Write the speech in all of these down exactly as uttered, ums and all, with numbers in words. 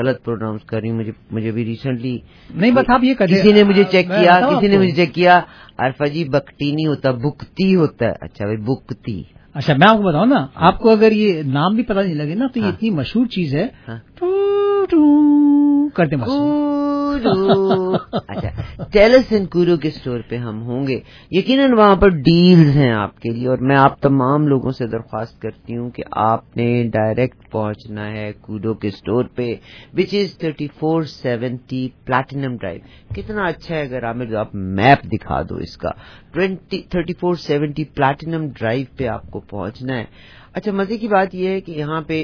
غلط پروناؤنس کر رہی ہوں, مجھے مجھے بھی ریسنٹلی نہیں بس آپ یہ کسی نے مجھے چیک کیا کسی نے مجھے چیک کیا عارفہ جی بکتی نہیں ہوتا بکتی ہوتا ہے. اچھا بھائی بکتی. اچھا میں آپ کو بتاؤں نا, آپ کو اگر یہ نام بھی پتہ نہیں لگے نا تو یہ اتنی مشہور چیز ہے کرتے اچھا ٹیلس اینڈ کورو کے اسٹور پہ ہم ہوں گے یقیناً, وہاں پر ڈیلز ہیں آپ کے لیے, اور میں آپ تمام لوگوں سے درخواست کرتی ہوں کہ آپ نے ڈائریکٹ پہنچنا ہے کورو کے اسٹور پہ which is thirty four seventy platinum drive. کتنا اچھا ہے اگر عامر آپ میپ دکھا دو اس کا, thirty four seventy platinum drive پہ آپ کو پہنچنا ہے. اچھا مزے کی بات یہ ہے کہ یہاں پہ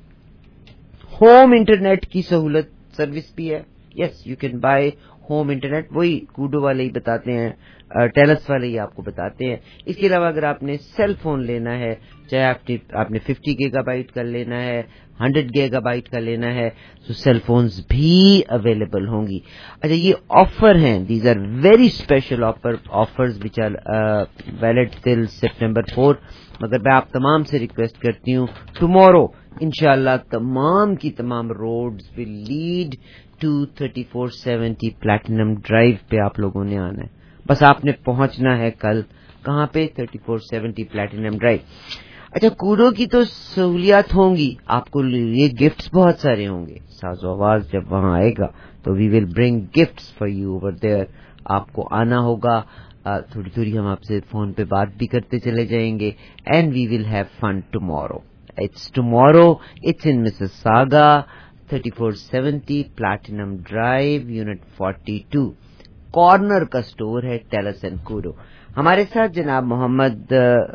ہوم انٹرنیٹ کی سہولت سروس بھی ہے. Yes you can buy home internet, وہی کوڈو والے ہی بتاتے ہیں, ٹیلس والے ہی آپ کو بتاتے ہیں. اس کے علاوہ اگر آپ نے سیل فون لینا ہے, چاہے آپ نے آپ نے ففٹی گیگا بائٹ کا لینا ہے, ہنڈریڈ گیگا بائٹ کا لینا ہے, تو سیل فونز بھی اویلیبل ہوں گی. اچھا یہ آفر ہیں, these are very special offer offers which are valid till September four. مگر میں آپ تمام سے ریکویسٹ کرتی ہوں ٹمورو انشاءاللہ تمام کی تمام roads will lead to thirty four seventy platinum drive پہ آپ لوگوں نے آنا ہے. بس آپ نے پہنچنا ہے کل کہاں پہ, thirty four seventy platinum drive. اچھا کوڈو کی تو سہولیات ہوں گی, آپ کو یہ گفٹس بہت سارے ہوں گے. ساز و آواز جب وہاں آئے گا تو we will bring gifts for you over there. آپ کو آنا ہوگا, تھوڑی تھوڑی ہم آپ سے فون پہ بات بھی کرتے چلے جائیں گے, and we will have fun tomorrow. It's tomorrow, it's in Mississauga, thirty four seventy platinum drive, unit forty two, corner کا سٹور ہے ٹیلس اینڈ کورو. ہمارے ساتھ جناب محمد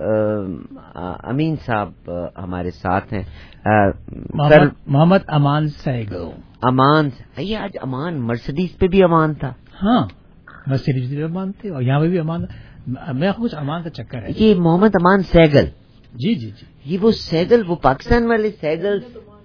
امین صاحب ہمارے ساتھ ہیں, محمد امان سیگل. امان یہ آج امان مرسڈیز پہ بھی امان تھا. ہاں مرسڈیز پہ بھی امان تھے اور یہاں پہ بھی امان. میں کچھ امان کا چکر ہے. یہ محمد امان سیگل. جی جی جی یہ وہ سیگل, وہ پاکستان والے سیگل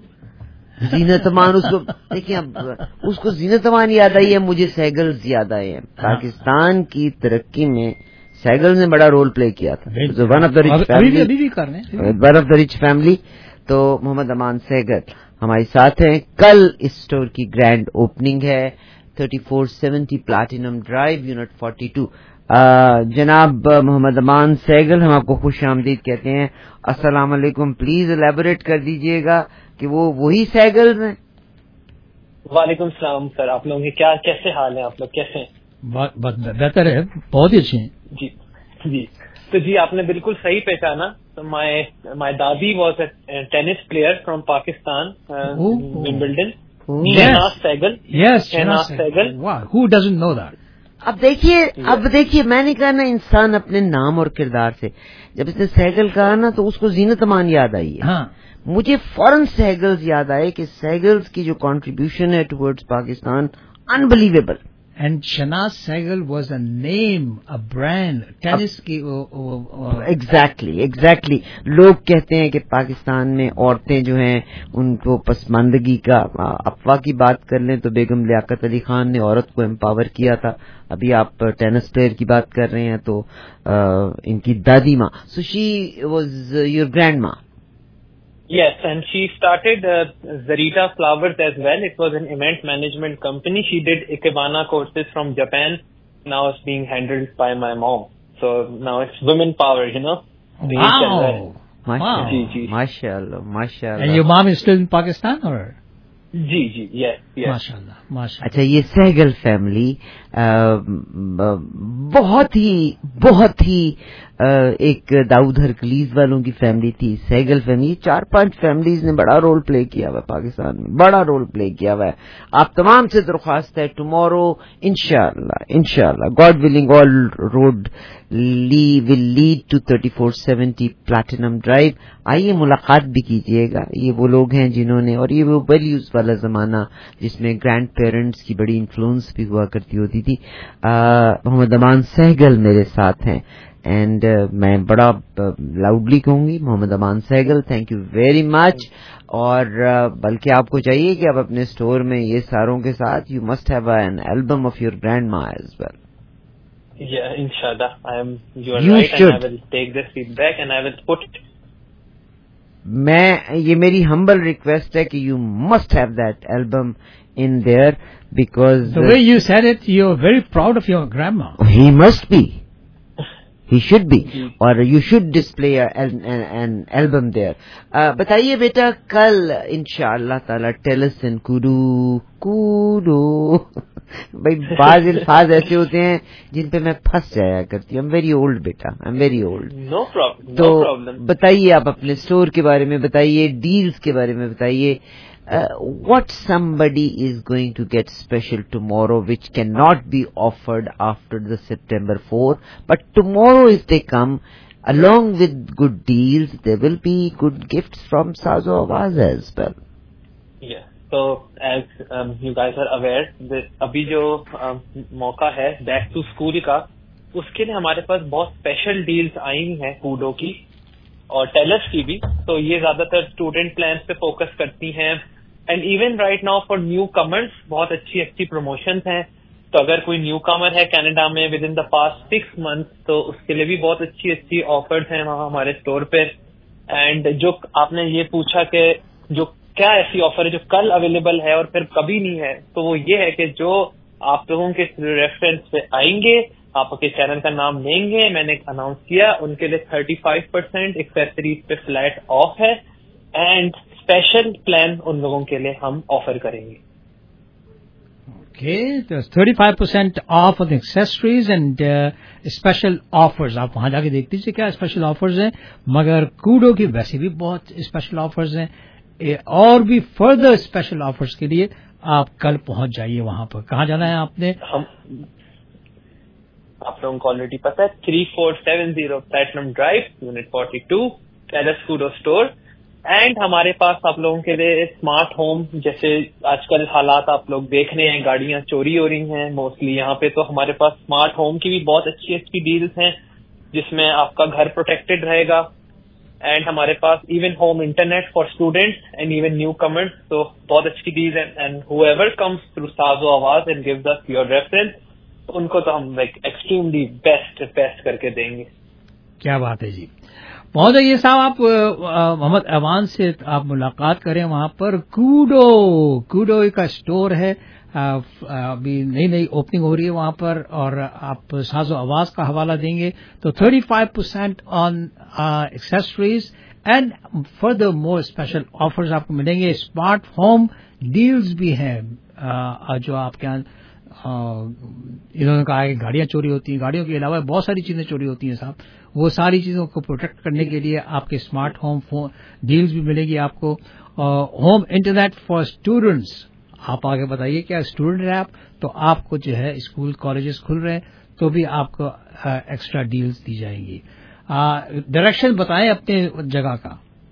زینت امان. اس کو دیکھیں, اب اس کو زینت امان یاد آئی ہے, مجھے سیگلز یاد آئے ہیں. پاکستان کی ترقی میں سیگل نے بڑا رول پلے کیا تھا. One of the rich family, one of the rich family. تو محمد امان سیگل ہمارے ساتھ ہیں. کل اس اسٹور کی گرینڈ اوپننگ ہے, thirty four seventy platinum drive, unit forty two. جناب محمد امان سیگل, ہم آپ کو خوش آمدید کہتے ہیں. السلام علیکم. پلیز الیبوریٹ کر دیجئے گا کہ وہ وہی سیگلز ہیں. وعلیکم السلام سر, آپ لوگوں کے کیا کیسے حال ہیں, آپ لوگ کیسے ہیں؟ بہتر ہے, بہت ہی اچھے ہیں. جی جی تو جی آپ نے بالکل صحیح پہچانا. My my dadi was a tennis player from Pakistan, Wimbledon. Shahnaz Sehgal. Yes Shahnaz Sehgal. Who doesn't know that. اب دیکھیے اب دیکھیے میں نے کہا نا, انسان اپنے نام اور کردار سے, جب اس نے سیگل کہا نا تو اس کو زینت امان یاد آئی ہے. ہاں مجھے فوراً سیگلز یاد آئے کہ سیگلز کی جو کنٹریبیوشن ہے towards Pakistan unbelievable. And Shahnaz Sehgal was a name, a brand tennis کی. ایگزیکٹلی ایگزیکٹلی لوگ کہتے ہیں کہ پاکستان میں عورتیں جو ہیں ان کو پسماندگی کا, افواہ کی بات کر لیں تو بیگم لیاقت علی خان نے عورت کو امپاور کیا تھا. ابھی آپ ٹینس پلیئر کی بات کر رہے ہیں تو ان کی دادی ماں, so she was your grandma. Yes, and she started uh, Zarita Flowers as well. It was an event management company. She did Ikebana courses from Japan. Now it's being handled by my mom. So now it's women power, you know. Wow. Wow. Ji, ji. MashaAllah, MashaAllah. And your mom is still in Pakistan or? جی جی yes yes ماشاءاللہ ماشاءاللہ. اچھا یہ Saigal family بہت ہی بہت ہی ایک داؤد ہرکلیز والوں کی فیملی تھی. سہگل فیملی چار پانچ فیملیز نے بڑا رول پلے کیا ہوا ہے پاکستان میں, بڑا رول پلے کیا ہوا ہے. آپ تمام سے درخواست ہے ٹمورو انشاءاللہ انشاءاللہ گاڈ ولنگ آل روڈ لی will lead to thirty four seventy platinum drive. آئیے ملاقات بھی کیجیے گا. یہ وہ لوگ ہیں جنہوں نے, اور یہ وہ ویلیوز والا زمانہ جس میں گرینڈ پیرنٹس کی بڑی انفلوئنس بھی ہوا کرتی ہوتی تھی. محمد امان سہگل میرے ساتھ ہیں اینڈ میں بڑا لاؤڈلی کہوں گی Muhammad Aman Sehgal thank you very much. اور بلکہ آپ کو چاہیے کہ آپ اپنے اسٹور میں یہ ساروں کے ساتھ you must have an album of your grandma as well. Yeah, inshallah. I am. You are You right, should. and I will take this feedback and I will put میں یہ میری ہمبل request ہے کہ you must have that album in there because the way you said it, you're very proud of your grandma. He must be. He should be. Or you should display a, an, an album there. Uh, بتائیے بیٹا کل انشاءاللہ تعالی tell us in kudu kudu بھائی بعض الفاظ ایسے ہوتے ہیں جن پہ میں پھنس جایا کرتی ہوں. I'm very old beta, I'm very old. No problem. تو no problem. بتائیے آپ اپنے اسٹور کے بارے میں بتائیے, ڈیلز کے بارے میں بتائیے. Uh, what somebody is going to get special tomorrow which cannot be offered after the September fourth, but tomorrow if they come along with good deals, there will be good gifts from Sazo Awaz as well. Yeah, so as um, you guys are aware, abhi jo um, موقع ہے back to school کا, اس کے لیے ہمارے پاس بہت special deals آئی ہیں کوڈو کی اور ٹیلرس کی بھی. تو یہ زیادہ تر اسٹوڈنٹ پلانس پہ فوکس کرتی ہیں. And even right now for newcomers بہت اچھی اچھی پروموشنز ہیں. تو اگر کوئی نیو کمر ہے کینیڈا میں with in the past six month تو اس کے لیے بھی بہت اچھی اچھی آفرز ہیں وہاں ہمارے اسٹور پہ. اینڈ جو آپ نے یہ پوچھا کہ جو کیا ایسی آفر ہے جو کل اویلیبل ہے اور پھر کبھی نہیں ہے, تو وہ یہ ہے کہ جو آپ لوگوں کے ریفرنس پہ آئیں گے, آپ کے چینل کا نام لیں گے, میں نے اناؤنس کیا, ان کے لیے تھرٹی فائیو پرسینٹ ایکسیسریز پہ فلیٹ آف ہے. اینڈ اسپیشل پلان ان لوگوں کے لیے ہم آفر کریں گے. Okay, thirty-five percent off on accessories and uh, special offers. آپ وہاں جا کے دیکھ لیجیے کیا اسپیشل آفرز ہیں. مگر کوڈو کی ویسے بھی بہت اسپیشل آفرز ہیں, اور بھی فردر اسپیشل آفرز کے لیے آپ کل پہنچ جائیے وہاں پر. کہاں جانا ہے آپ نے؟ ہم آپ لوگوں کو آلریڈی پتا ہے, three four seven zero platinum drive, unit forty two, Telus Koodo store. And ہمارے پاس آپ لوگوں کے لیے اسمارٹ ہوم, جیسے آج کل حالات آپ لوگ دیکھ رہے ہیں, گاڑیاں چوری ہو رہی ہیں موسٹلی یہاں پہ, تو ہمارے پاس اسمارٹ ہوم کی بھی بہت اچھی اچھی ڈیلز ہیں جس میں آپ کا گھر پروٹیکٹڈ رہے گا. اینڈ ہمارے پاس even home internet for students and even newcomers, تو بہت اچھی ڈیلز ہیں. And whoever comes through سازو آواز and gives us your reference, ان کو تو ہم لائک ایکسٹریملی بیسٹ بیسٹ کر کے دیں گے. کیا بات ہے جی. بہت یہ صاحب آپ محمد ایوان سے آپ ملاقات کریں وہاں پر. کوڈو کوڈو کا اسٹور ہے, ابھی نئی نئی اوپننگ ہو رہی ہے وہاں پر, اور آپ ساز و آواز کا حوالہ دیں گے تو thirty five percent on accessories and furthermore special offers آپ کو ملیں گے. اسمارٹ ہوم ڈیلز بھی ہیں جو آپ کے یہاں, انہوں نے کہا کہ گاڑیاں چوری ہوتی ہیں, گاڑیوں کے علاوہ بہت ساری چیزیں چوری ہوتی ہیں صاحب. وہ ساری چیزوں کو پروٹیکٹ کرنے کے لیے آپ کے اسمارٹ ہوم ڈیلز بھی ملے گی آپ کو. ہوم انٹرنیٹ فار اسٹوڈنٹس, آپ آگے بتائیے کیا اسٹوڈنٹ ہے آپ, تو آپ کو جو ہے اسکول کالجز کھل رہے ہیں تو بھی آپ کو ایکسٹرا ڈیلز دی جائیں گی. ڈائریکشن بتائیں اپنے جگہ کا.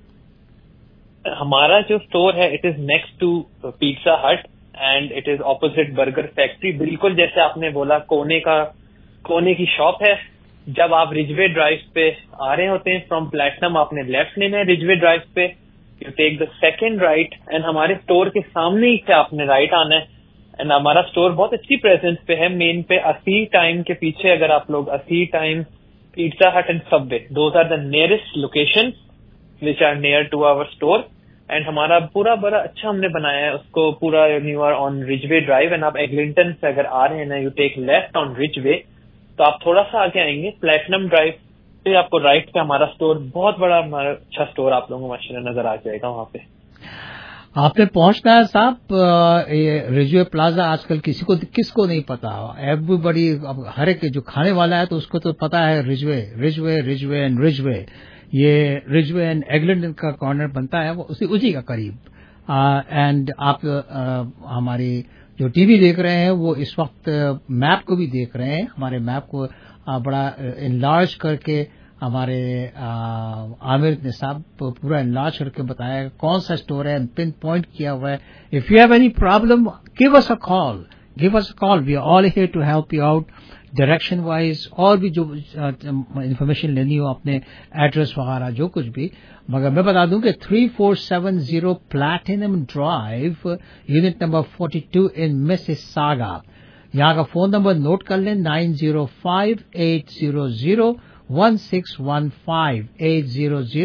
ہمارا جو اسٹور ہے it is next to Pizza Hut and it is opposite Burger Factory. بالکل جیسے آپ نے بولا کونے کا کونے کی شاپ ہے. جب آپ رجوے ڈرائیو پہ آ رہے ہوتے ہیں فرام پلیٹنم, آپ نے لیفٹ لینا ہے رجوے ڈرائیو پہ, you take the second right and ہمارے اسٹور کے سامنے ہی سے آپ نے رائٹ آنا ہے. اینڈ ہمارا اسٹور بہت اچھی پریزنس پہ ہے, مین پہ اسی ٹائم کے پیچھے. اگر آپ لوگ اسی time, Pizza Hut and Subway, those are the nearest location which are near to our store. And ہمارا پورا بڑا اچھا ہم نے بنایا ہے اس کو پورا. You are on Ridgeway drive and آپ ایگلنٹن سے اگر آ رہے ہیں نا, یو ٹیک لیفٹ آن رج وے, تو آپ تھوڑا سا آگے آئیں گے پلیٹنم ڈرائیو پہ, آپ کو رائٹ پہ ہمارا اسٹور, بہت بڑا ہمارا اچھا اسٹور آپ لوگوں کو ماشاء اللہ نظر آ جائے گا وہاں پہ. آپ نے پہنچنا ہے صاحب. رجوے پلازا آج کل کسی کو کس کو نہیں پتا, ایوری بڑی, ہر ایک جو کھانے والا ہے تو اس کو تو پتا ہے رجوے رجوے رجوے اینڈ رجوے. یہ رجوے اینڈ ایگلنٹن کا کارنر بنتا ہے وہ اسی اسی کا قریب. اینڈ آپ ہماری جو ٹی وی دیکھ رہے ہیں وہ اس وقت میپ کو بھی دیکھ رہے ہیں. ہمارے میپ کو بڑا انلارج کر کے ہمارے عامر نے صاحب پورا انلارج کر کے بتایا کون سا اسٹور ہے, پن پوائنٹ کیا ہوا ہے. If you have any problem give us a call, give us a call, we are all here to help you out direction wise. اور بھی جو انفارمیشن لینی ہو, اپنے ایڈریس وغیرہ جو کچھ بھی. مگر میں بتا دوں کہ three four seven zero platinum drive, unit number forty two in Mississauga. یہاں کا فون نمبر نوٹ کر لیں, nine zero five eight zero zero one six one five, eight zero zero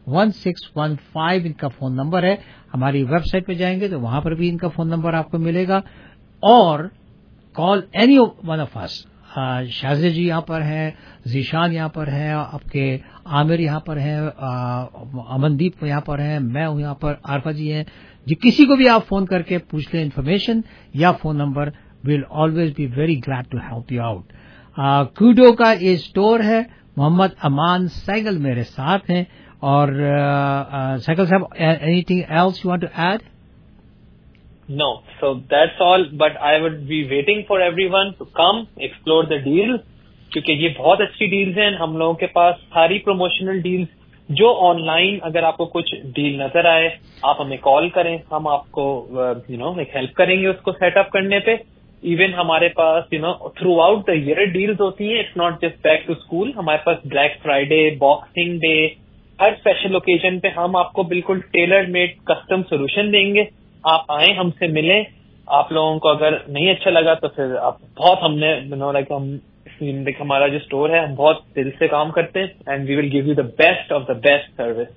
one six one five ان کا phone number ہے. ہماری web site پہ جائیں گے تو وہاں پر بھی ان کا فون نمبر آپ کو ملے گا. اور call any one of us. Shazia ji یہاں پر ہیں, ذیشان یہاں پر ہیں, آپ کے عامر یہاں پر ہیں, امندیپ یہاں پر ہیں, میں ہوں یہاں پر, عارفہ جی ہیں. جی کسی کو بھی آپ فون کر کے پوچھ لیں انفارمیشن یا phone number, we'll always be very glad to help you out. Koodo کا یہ اسٹور ہے. محمد امان سیگل میرے ساتھ ہیں. اور سیگل صاحب, anything else you want to add? No, so that's all, but I would be waiting for everyone to come, explore the deals, کیونکہ یہ بہت اچھی ڈیلز ہیں. ہم لوگوں کے پاس ساری پروموشنل ڈیلز جو آن لائن, اگر آپ کو کچھ ڈیل نظر آئے آپ ہمیں کال کریں, ہم آپ کو یو نو ایک ہیلپ کریں گے اس کو سیٹ اپ کرنے پہ. ایون ہمارے پاس you know throughout the year deals ہوتی ہیں. It's not just back to school. ہمارے پاس بلیک فرائیڈے, باکسنگ ڈے, ہر اسپیشل اوکیزن پہ ہم آپ کو بالکل ٹیلر میڈ کسٹم سولوشن دیں گے. آپ آئیں, ہم سے ملیں. آپ لوگوں کو اگر نہیں اچھا لگا تو پھر آپ بہت, ہم نے یو نو لائک ہم ہمارا جو اسٹور ہے ہم بہت دل سے کام کرتے ہیں, and we will give you the best of the best service.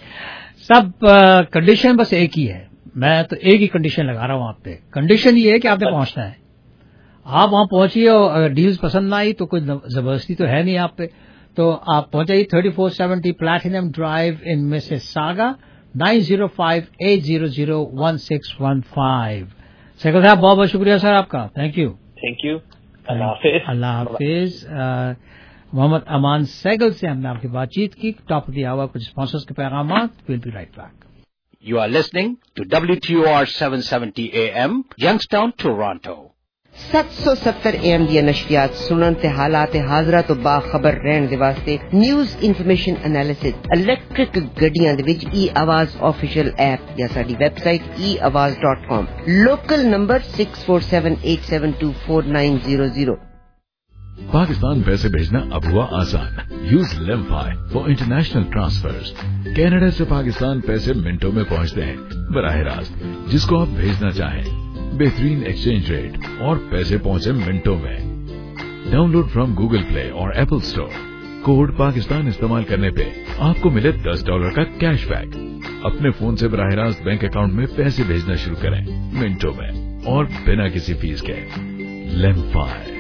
سب کنڈیشن بس ایک ہی ہے, میں تو ایک ہی کنڈیشن لگا رہا ہوں آپ پہ. کنڈیشن یہ ہے کہ آپ نے پہنچنا ہے. آپ وہاں پہنچیے اور اگر ڈیلز پسند نہ آئی تو کوئی زبردستی تو ہے نہیں آپ پہ, تو آپ پہنچائیے thirty four seventy platinum drive in Mississauga, nine zero five eight zero zero one six one five. Sehgal صاحب بہت بہت شکریہ سر آپ کا. Thank you. Thank you. اللہ حافظ. اللہ حافظ. محمد امان سیگل سے ہم نے آپ کی بات چیت کی. ٹاپ آف دی آور کچھ اسپانسرز کے پیغامات. We'll be right back. You are listening to W T O R seven seventy A M Youngstown Toronto. سات سو ستر اے ایم دیا نشریات سنن تے حالات حاضرہ تو باخبر رہن دے واسطے نیوز انفارمیشن انالیسس الیکٹرک گڈیاں دے وچ ای آواز آفیشیل ایپ یا ساڈی website E Awaz dot com. Local number six four seven eight seven two four nine zero zero. Pakistan پیسے بھیجنا اب ہوا آسان. Use Lemfi for international transfers. Canada سے پاکستان پیسے منٹوں میں پہنچتے ہیں براہ راست جس کو آپ بھیجنا چاہیں. بہترین ایکسچینج ریٹ اور پیسے پہنچے منٹوں میں. Download from Google Play اور ایپل اسٹور. کوڈ پاکستان استعمال کرنے پہ آپ کو ملے دس ڈالر کا کیش بیک. اپنے فون سے براہ راست بینک اکاؤنٹ میں پیسے بھیجنا شروع کریں منٹوں میں اور بنا کسی فیس کے. لیمفائی.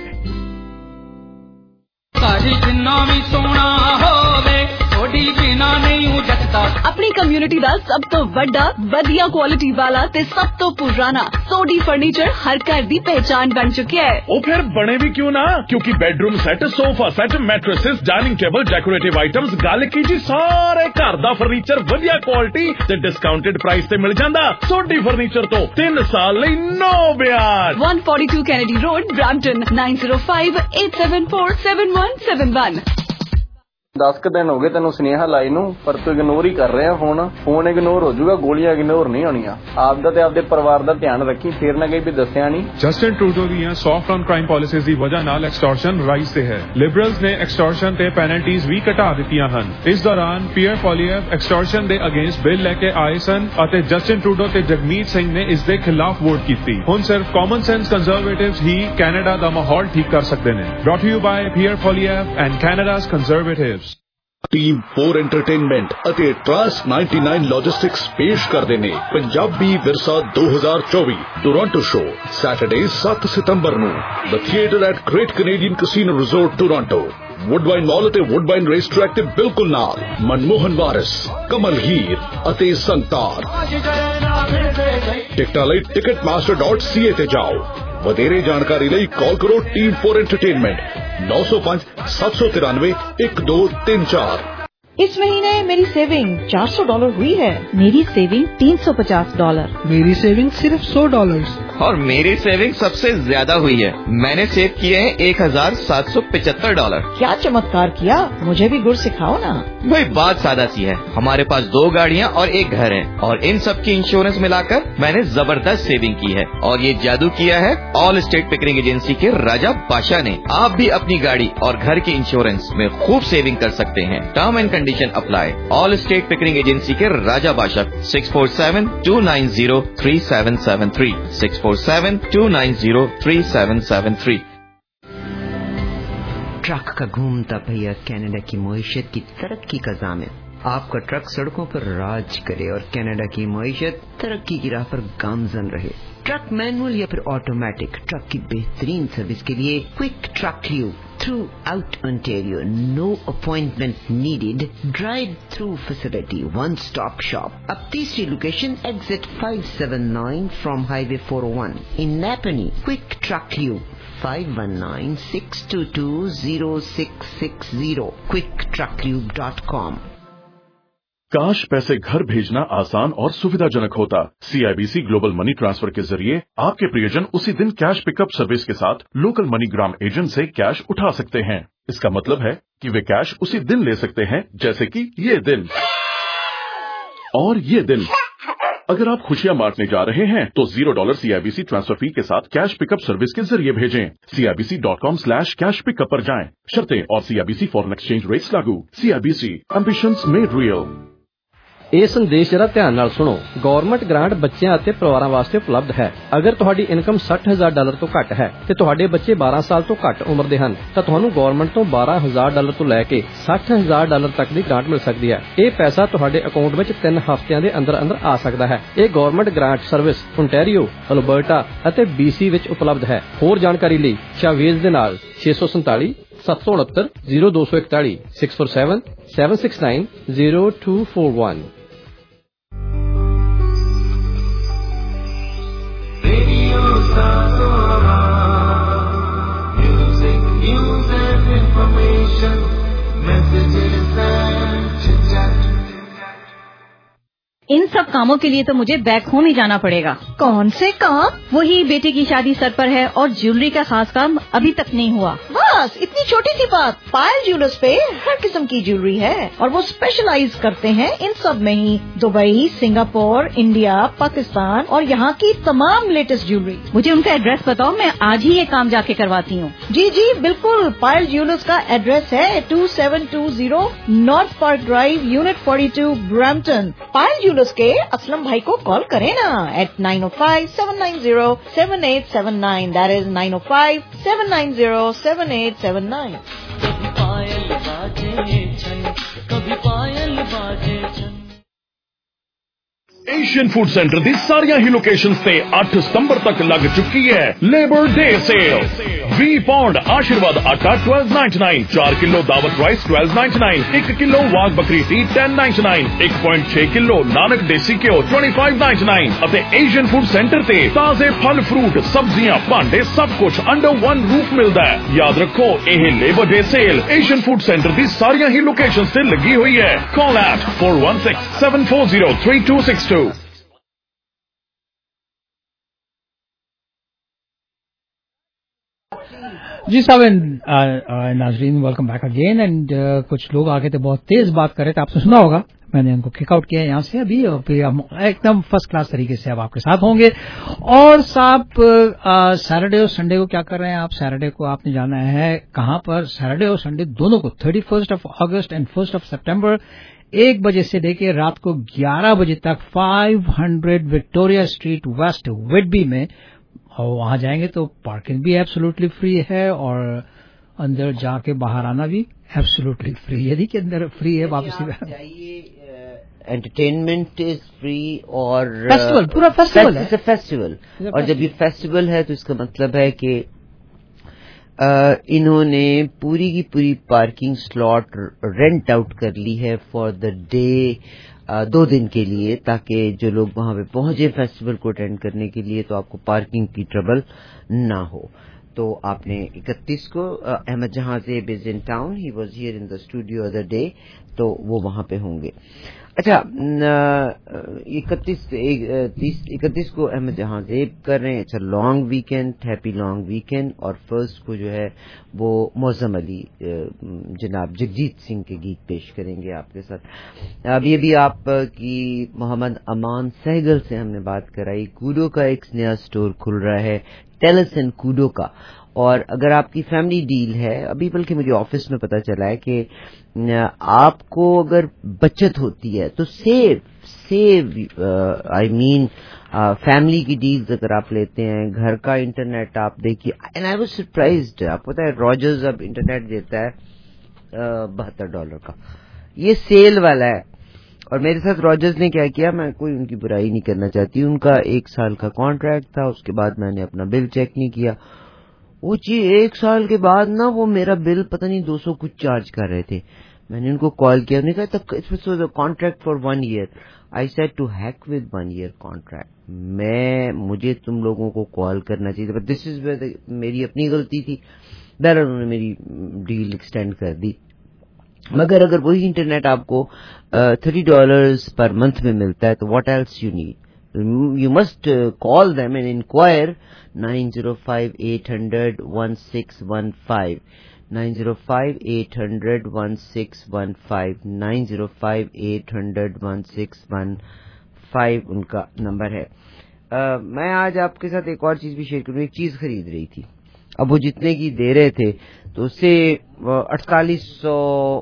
اپنی کمیونٹی دا سب تو وڈا ودیا کوالٹی والا تے سب تو پرانا سوڈی فرنیچر ہر گھر دی پہچان بن چکیا ہے. وہ پھر بنے بھی کیوں نہ, کیونکہ bedroom set, sofa set, mattresses, dining table, decorative items, گل کی جی سارے گھر دا فرنیچر ودیا کوالٹی تے ڈسکاؤنٹڈ پرائس تے مل جاندا. سوڈی فرنیچر تو تین سال لئی نو بیاج. One forty two Kennedy road, Brampton, nine zero five eight seven four seven one seven one. دس ک دن ہو گئے تینوں سنیہا لائی نو, پر تو اگنور ہی کر رہے ہیں. فون فون اگنور ہو جائے گا, گولیاں اگنور نہیں ہونیاں. آپ دا تے آپ دے پریوار دا دھیان رکھی, پھر نہ کہیں بھی دسیا نہیں. جسٹن ٹروڈو دیاں سافٹ آن کرائم پالیسیز دی وجہ نال ایکسٹورشن رائز تے ہے. لبرلز نے ایکسٹورشن تے پینلٹیز بھی کٹا دتیاں ہن. اس دوران پیئر پولیف ایکسٹورشن دے اگینسٹ بل لے کے آئے سن اتے جسٹن ٹروڈو تے جگمیت سنگھ نے اس دے خلاف ووٹ کیتی. ہن صرف کامن سینس کنزرویٹیوز ہی کینیڈا دا ماحول ٹھیک کر سکتے ہیں. Brought you by Pierre Poilievre and Canada's conservatives. Team four entertainment اتے ٹرانس نائنٹی نائن لاجسٹکس پیش کرتے ہیں پنجابی ورثہ دو ہزار چوبی ٹورانٹو شو سیٹرڈے سات ستمبر نو the theatre at Great Canadian casino resort Toronto. Woodbine mall اتے وڈ وائن ریس ٹریک تے بالکل نال منموہن وارس, کمل ہیر اتے سنتار. ٹکٹاں لئی Ticketmaster dot C A تے جاؤ. ودیرے جانکاری لئی کال کرو ٹیم فور انٹرٹینمنٹ نو سو پانچ سات سو ترانوے ایک دو تین چار. اس مہینے میری سیونگ چار سو ڈالر ہوئی ہے. میری سیونگ تین سو پچاس ڈالر. میری سیونگ صرف سو ڈالر. اور میری سیونگ سب سے زیادہ ہوئی ہے. میں نے سیو کیے ہیں ایک ہزار سات سو پچہتر ڈالر. کیا چمتکار کیا, مجھے بھی گر سکھاؤ نا. بھائی بات سادہ سی ہے, ہمارے پاس دو گاڑیاں اور ایک گھر ہے اور ان سب کی انشورنس ملا کر میں نے زبردست سیونگ کی ہے. اور یہ جادو کیا ہے آل اسٹیٹ پکرنگ ایجنسی کے راجا بادشاہ نے. آپ بھی اپنی گاڑی اور گھر کی انشورنس میں خوب سیونگ کر سکتے ہیں. Term and condition apply. Allstate Pickering agency کے Raja Badshah. Six four seven two nine zero three seven seven three six four seven two nine zero three seven seven three. Truck کا گھومتا پہیا Canada کی معیشت کی ترقی کا ضامن. آپ کا ٹرک سڑکوں پر راج کرے اور کینیڈا کی معیشت ترقی کی راہ پر گامزن رہے. ٹرک مینول یا پھر آٹومیٹک ٹرک کی بہترین سروس کے لیے quick truck lube throughout Ontario. No appointment needed. Drive through facility. One stop shop. اب تیسری location exit five seven nine from highway four O one in Napanee. Quick truck lube five one nine six two two zero six six zero. Quick truck lube dot com. کاش پیسے گھر بھیجنا آسان اور سویدھا جنک ہوتا. C I B C global money transfer کے ذریعے آپ کے پریجن اسی دن کیش پک اپ سروس کے ساتھ لوکل منی گرام ایجنٹ سے کیش اٹھا سکتے ہیں. اس کا مطلب ہے کہ وہ کیش اسی دن لے سکتے ہیں، جیسے کہ یہ دن اور یہ دن. اگر آپ خوشیاں بانٹنے جا رہے ہیں تو zero dollar C I B C transfer fee کے ساتھ کیش پک اپ سروس کے ذریعے بھیجیں. C I B C dot com slash cash pick up پر جائیں. شرطیں اور C I B C foreign exchange rates لاگو. C I B C ambitions made real. ਇਹ ਸੰਦੇਸ਼ ਜਰਾ ਧਿਆਨ ਨਾਲ ਸੁਣੋ. ਗਵਰਨਮੈਂਟ ਗ੍ਰਾਂਟ ਬੱਚਿਆਂ ਅਤੇ ਪਰਿਵਾਰਾਂ ਵਾਸਤੇ ਉਪਲਬਧ ਹੈ. ਅਗਰ ਤੁਹਾਡੀ ਇਨਕਮ ਸੱਠ ਹਜ਼ਾਰ ਡਾਲਰ ਤੋਂ ਘੱਟ ਹੈ ਤੇ ਤੁਹਾਡੇ ਬੱਚੇ ਬਾਰਾਂ ਸਾਲ ਤੋਂ ਘੱਟ ਉਮਰ ਦੇ ਹਨ ਤਾਂ ਤੁਹਾਨੂੰ ਗਵਰਨਮੈਂਟ ਤੋਂ ਬਾਰਾਂ ਹਜ਼ਾਰ ਡਾਲਰ ਤੋਂ ਲੈ ਕੇ ਸੱਠ ਹਜ਼ਾਰ ਡਾਲਰ ਤੱਕ ਦੀ ਗ੍ਰਾਂਟ ਮਿਲ ਸਕਦੀ ਹੈ. ਇਹ ਪੈਸਾ ਤੁਹਾਡੇ ਅਕਾਊਂਟ ਵਿੱਚ ਤਿੰਨ ਹਫ਼ਤਿਆਂ ਦੇ ਅੰਦਰ ਅੰਦਰ ਆ ਸਕਦਾ ਹੈ. ਇਹ government grant service Ontario, Alberta ਅਤੇ ਬੀਸੀ ਵਿੱਚ ਉਪਲਬਧ ਹੈ. ਹੋਰ ਜਾਣਕਾਰੀ ਲਈ ਸ਼ਾਵੇਜ਼ ਦੇ ਨਾਲ ਛੇ ਸੌ ਸੰਤਾਲੀ ਸੱਤ ਸੌ ਉਨੱਤਰ ਜ਼ੀਰੋ ਦੋ ਸੌ ਇਕਤਾਲੀ six four seven seven six nine zero two four one. Music, news and information, messages and chit-chat. इन सब कामों के लिए तो मुझे बैक होम ही जाना पड़ेगा. कौन से काम? वही बेटे की शादी सर पर है और ज्वेलरी का खास काम अभी तक नहीं हुआ. बस इतनी छोटी सी बात. पायल ज्वेलर्स पे हर किस्म की ज्वेलरी है और वो स्पेशलाइज करते हैं इन सब में ही. दुबई, सिंगापुर, इंडिया, पाकिस्तान और यहाँ की तमाम लेटेस्ट ज्वेलरी. मुझे उनका एड्रेस बताओ, मैं आज ही ये काम जाके करवाती हूँ. जी जी बिल्कुल. पायल ज्वेलर्स का एड्रेस है two seven two zero North Park drive, unit forty two, Brampton. Payal jewellers के असलम भाई को कॉल करें ना eight nine O five seven nine zero seven eight seven nine. That is nine O five seven nine zero seven eight seven nine. कभी पायल बाजे छन, कभी पायल बाजे छन. ਏਸ਼ੀਅਨ ਫੂਡ ਸੈਂਟਰ ਦੀ ਸਾਰੀਆਂ ਹੀ ਲੋਕੇਸ਼ਨਸ ਤੇ ਅੱਠ ਸਤੰਬਰ ਤੱਕ ਲੱਗ ਚੁੱਕੀ ਹੈ ਲੇਬਰ ਡੇ ਸੇਲ. ਵੀਹ ਪੌਂਡ ਆਸ਼ੀਰਵਾਦ ਆਟਾ ਟਵੈਲਵ ਨਾਈਨਟੀ ਨਾਈਨ, ਚਾਰ kilo Daawat rice twelve ninety nine, ਇੱਕ kilo Wagh Bakri tea ten ninety nine, ਇੱਕ ਪੁਆਇੰਟ ਛੇ ਕਿਲੋ ਨਾਨਕ ਦੇਸੀ ਘਿਓ ਟਵੈਂਟੀ ਫਾਈਵ ਨਾਈਨਟੀ ਨਾਈਨ ਅਤੇ ਏਸ਼ੀਅਨ ਫੂਡ ਸੈਂਟਰ ਤੇ ਤਾਜ਼ੇ ਫਲ ਫਰੂਟ ਸਬਜ਼ੀਆਂ ਭਾਂਡੇ ਸਭ ਕੁਝ ਅੰਡਰ ਵਨ ਰੂਫ ਮਿਲਦਾ ਹੈ. ਯਾਦ ਰੱਖੋ ਇਹ labour day sale Asian food centre ਦੀ ਸਾਰੀਆਂ ਹੀ ਲੋਕੇਸ਼ਨਸ ਤੇ ਲੱਗੀ ਹੋਈ ਹੈ. Call at four one six seven four zero three two six two. जी साहब नाजरीन, वेलकम बैक अगेन. एंड कुछ लोग आगे थे बहुत तेज बात कर रहे थे, आपने सुना होगा. मैंने उनको किक आउट किया यहाँ से अभी, और फिर हम एकदम फर्स्ट क्लास तरीके से अब आपके साथ होंगे. और साहब सैटरडे और संडे को क्या कर रहे हैं आप? सैटरडे को आपने जाना है कहाँ पर? सैटरडे और संडे दोनों को थर्टी फर्स्ट ऑफ अगस्त एंड फर्स्ट ऑफ सितंबर एक बजे से लेकर रात को ग्यारह बजे तक five hundred Victoria street west Whitby में. और वहां जाएंगे तो पार्किंग भी एब्सोल्युटली फ्री है और अंदर जाके बाहर आना भी एब्सोल्युटली फ्री. यदि के अंदर फ्री है वापसी एंटरटेनमेंट इज फ्री और फेस्टिवल पूरा फेस्टिवल है. फेस्टिवल और जब ये फेस्टिवल है तो इसका मतलब है कि इन्होंने पूरी की पूरी पार्किंग स्लॉट रेंट आउट कर ली है फॉर द डे, दो दिन के लिए, ताकि जो लोग वहां पे पहुंचे फेस्टिवल को अटेंड करने के लिए तो आपको पार्किंग की ट्रबल ना हो. तो आपने इकतीस को Ahmad Jahanzeb is in town, he was here in the studio other day, तो वो वहां पे होंगे. अच्छा, इकतीस इकतीस को अहमद जहाज़ेब कर रहे हैं. अच्छा, long weekend, happy long weekend. और फर्स्ट को जो है वो मौसम अली जनाब जगजीत सिंह के गीत पेश करेंगे आपके साथ. अभी अभी आप की मोहम्मद अमान सहगल से हमने बात कराई. कूडो का एक नया स्टोर खुल रहा है, टेलस एंड कूडो का. और अगर आपकी फैमिली डील है, अभी बल्कि मुझे ऑफिस में पता चला है कि आपको अगर बचत होती है तो save save I mean family की डील्स अगर आप लेते हैं, घर का इंटरनेट आप देखिए. And I was surprised. आपको पता है रॉजर्स अब इंटरनेट देता है बहत्तर डॉलर का. ये सेल वाला है. اور میرے ساتھ راجرز نے کیا کیا, میں کوئی ان کی برائی نہیں کرنا چاہتی, ان کا ایک سال کا کانٹریکٹ تھا, اس کے بعد میں نے اپنا بل چیک نہیں کیا, وہ چیز ایک سال کے بعد نا وہ میرا بل پتہ نہیں دو سو کچھ چارج کر رہے تھے. میں نے ان کو کال کیا, انہوں نے کہا contract for one year. I said to heck with one year contract, میں مجھے تم لوگوں کو کال کرنا چاہیے, بٹ دس از ویئر میری اپنی غلطی تھی. بہرحال انہوں نے میری ڈیل ایکسٹینڈ کر دی. مگر اگر وہی انٹرنیٹ آپ کو تھرٹی ڈالرز پر منتھ میں ملتا ہے تو what else you need, you must uh, call them and inquire. nine zero five eight hundred one six one five nine zero five eight hundred one six one five nine zero five eight hundred one six one five ان کا نمبر ہے. uh, میں آج آپ کے ساتھ ایک اور چیز بھی شیئر کروں. ایک چیز خرید رہی تھی, اب وہ جتنے کی دے رہے تھے تو اس سے اڑتالیس سو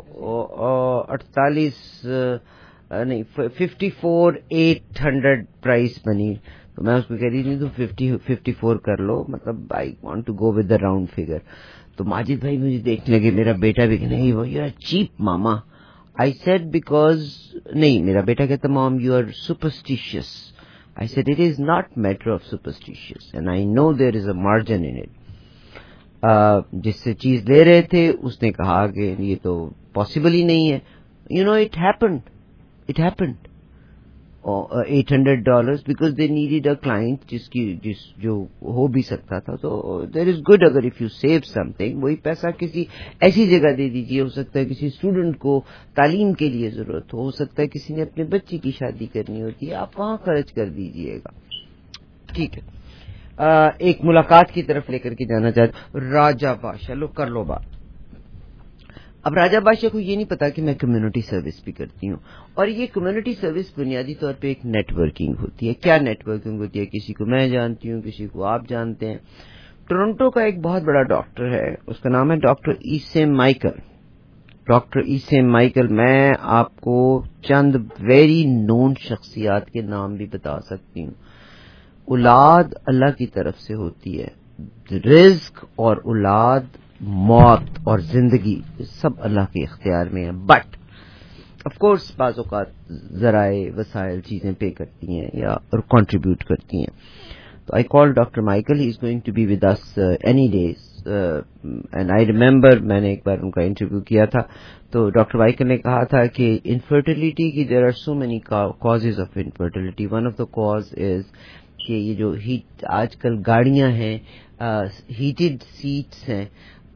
اڑتالیس نہیں fifty four eight hundred prize بنی. تو میں اس کو کہہ رہی تھی تو ففٹی ففٹی فور کر لو, مطلب I want to go with the round figure. تو ماجد بھائی مجھے دیکھنے لگے, میرا بیٹا بھی کہنے لگا you are cheap mama. I said because, نہیں میرا بیٹا کہتا mom you are superstitious. I said it is not matter of superstitious and I know there is a margin in it. جس سے چیز لے رہے تھے اس نے کہا کہ یہ تو پاسبل ہی نہیں ہے. You know it happened It happened. Oh, uh, eight hundred dollars because they needed a client جس کی جس جو ہو بھی سکتا تھا. تو there is good اگر if you save something, وہی پیسہ کسی ایسی جگہ دے دیجیے. ہو سکتا ہے کسی اسٹوڈنٹ کو تعلیم کے لیے ضرورت ہو, ہو سکتا ہے کسی نے اپنے بچے کی شادی کرنی ہوتی ہے, آپ وہاں خرچ کر دیجیے گا. ٹھیک ہے, uh, ایک ملاقات کی طرف لے کر کے جانا چاہتا. راجہ بادشاہ, لو کر لو بات. اب راجہ بادشاہ کو یہ نہیں پتا کہ میں کمیونٹی سروس بھی کرتی ہوں, اور یہ کمیونٹی سروس بنیادی طور پہ ایک نیٹ ورکنگ ہوتی ہے. کیا نیٹ ورکنگ ہوتی ہے؟ کسی کو میں جانتی ہوں, کسی کو آپ جانتے ہیں. ٹورنٹو کا ایک بہت بڑا ڈاکٹر ہے, اس کا نام ہے doctor Asim Michael. Doctor Asim Michael, میں آپ کو چند ویری نون شخصیات کے نام بھی بتا سکتی ہوں. اولاد اللہ کی طرف سے ہوتی ہے, رزق اور اولاد, موت اور زندگی سب اللہ کے اختیار میں ہے. بٹ آف کورس بعض اوقات ذرائع وسائل چیزیں پے کرتی ہیں یا کنٹریبیوٹ کرتی ہیں. تو I call doctor Michael, he is going to be with us any days. And I remember میں نے ایک بار ان کا انٹرویو کیا تھا, تو ڈاکٹر مائیکل نے کہا تھا کہ انفرٹیلیٹی کی there are so many causes of infertility. One of the cause is کہ یہ جو ہیٹ آج کل گاڑیاں ہیں, ہیٹڈ سیٹس ہیں,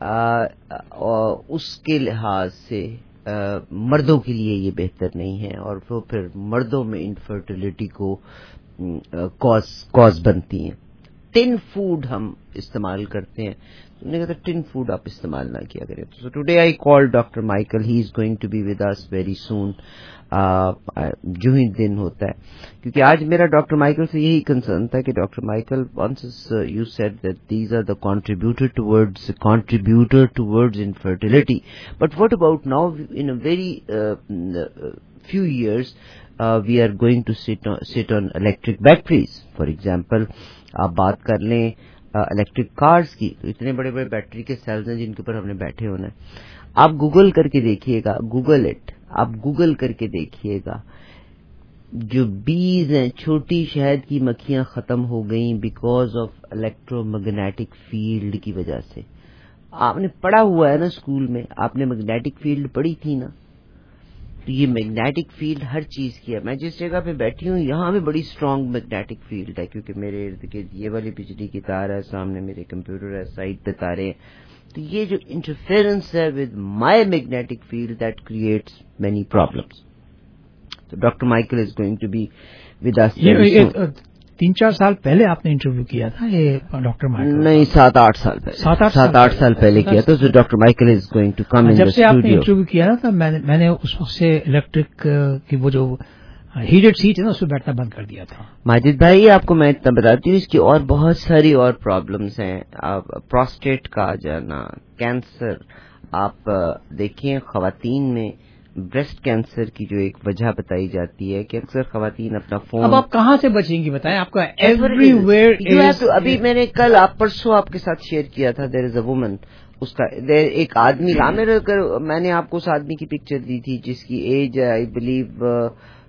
اس کے لحاظ سے مردوں کے لیے یہ بہتر نہیں ہے, اور وہ پھر مردوں میں انفرٹیلیٹی کو کاز بنتی ہیں. ٹن فوڈ ہم استعمال کرتے ہیں, انہوں نے کہا ٹن فوڈ آپ استعمال نہ کیا کریں. So today I call doctor Michael, he is going to be with us very soon, جو ہی دن ہوتا ہے. کیونکہ آج میرا ڈاکٹر مائیکل سے یہی کنسرن تھا کہ doctor Michael once you said that these are the contributor towards contributor towards infertility, but what about now in a very uh, few years uh, we are going to sit on, sit on electric batteries. For example, آپ بات کر لیں electric cars کی, تو اتنے بڑے بڑے battery کے سیلز ہیں جن کے اوپر ہم نے بیٹھے ہونا ہے. آپ گوگل کر کے دیکھیے گا, گوگل اٹ, آپ گوگل کر کے دیکھیے گا, جو بیز ہیں, چھوٹی شہد کی مکھیاں ختم ہو گئیں because of electromagnetic field کی وجہ سے. آپ نے پڑھا ہوا ہے نا اسکول میں, آپ نے میگنیٹک فیلڈ پڑھی تھی نا, تو یہ میگنیٹک فیلڈ ہر چیز کی ہے. میں جس جگہ پہ بیٹھی ہوں یہاں بھی بڑی اسٹرانگ میگنیٹک فیلڈ ہے, کیونکہ میرے ارد گرد یہ والی بجلی کی تار ہے, سامنے میرے کمپیوٹر ہے, سائڈ پہ تارے ہیں. تو یہ جو انٹرفیئرنس ہے with my magnetic field that creates many problems. تو doctor Michael is going to be with us. تین چار سال پہلے آپ نے انٹرویو کیا تھا یہ ڈاکٹر مائیکل؟ نہیں, سات آٹھ سال پہلے. سات آٹھ سات آٹھ سال پہلے کیا تھا. Doctor Michael is going to come in جب سے آپ نے انٹرویو کیا نا تو میں نے اس وقت سے الیکٹرک کی وہ جو ہیٹڈ سیٹ ہے نا اس میں بیٹھنا بند کر دیا تھا. ماجد بھائی آپ کو میں اتنا بتاتی ہوں, اس کی اور بہت ساری اور پرابلمس ہیں. پروسٹیٹ کا آ جانا, کینسر, آپ دیکھیں خواتین میں بریسٹ کینسر کی جو ایک وجہ بتائی جاتی ہے کہ اکثر خواتین اپنا فون. اب آپ کہاں سے بچیں گی بتائیں, آپ کا ایوری ویئر. ابھی میں نے کل آپ پرسوں آپ کے ساتھ شیئر کیا تھا, دیر از اے وومن, اس کا ایک آدمی عامر کر, میں نے آپ کو اس آدمی کی پکچر دی تھی جس کی age I believe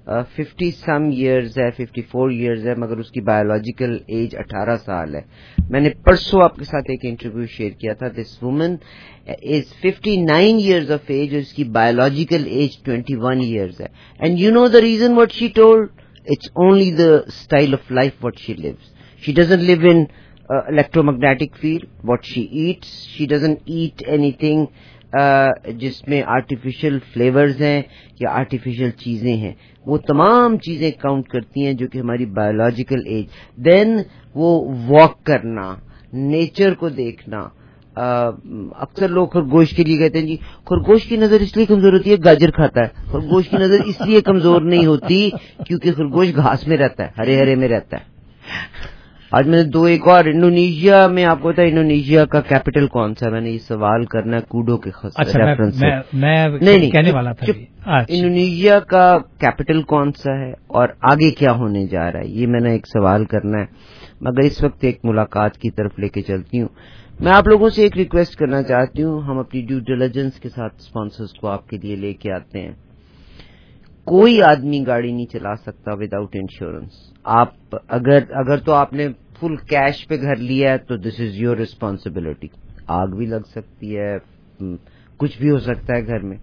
fifty some years ہے, ففٹی فور ایئرز ہے, مگر اس کی بایولوجیکل ایج اٹھارہ سال ہے. میں نے پرسوں آپ کے ساتھ ایک انٹرویو شیئر کیا تھا. This woman is fifty nine years of age, اس کی biological age twenty one years ہے. And you know the reason what she told, it's only the style of life what she lives. She doesn't live in electromagnetic field. What she eats, she doesn't eat anything جس میں artificial flavours ہیں یا artificial چیزیں ہیں. وہ تمام چیزیں count کرتی ہیں جو کہ ہماری بایولوجیکل ایج. دین وہ واک کرنا, نیچر کو دیکھنا. اکثر لوگ خرگوش کے لیے کہتے ہیں جی خرگوش کی نظر اس لیے کمزور ہوتی ہے گاجر کھاتا ہے. خرگوش کی نظر اس لیے کمزور نہیں ہوتی کیونکہ خرگوش گھاس میں رہتا ہے, ہرے ہرے میں رہتا ہے. آج میں نے دو ایک اور انڈونیشیا میں آپ کو بتا انڈونیشیا کا کیپٹل کون سا ہے, میں نے یہ سوال کرنا ہے کوڈو کے ریفرنس سے. نہیں کہنے والا تھا انڈونیشیا کا کیپٹل کون سا ہے اور آگے کیا ہونے جا رہا ہے, یہ میں نے ایک سوال کرنا ہے. مگر اس وقت ایک ملاقات کی طرف لے کے چلتی ہوں. میں آپ لوگوں سے ایک ریکویسٹ کرنا چاہتی ہوں, ہم اپنی ڈیو ڈیلیجنس کے ساتھ اسپانسرز کو آپ کے لیے لے کے آتے ہیں. کوئی آدمی گاڑی نہیں چلا سکتا وداؤٹ انشورنس. آپ اگر اگر تو آپ نے فل کیش پہ گھر لیا ہے تو دس از یور ریسپانسبلٹی. آگ بھی لگ سکتی ہے, کچھ بھی ہو سکتا ہے گھر میں.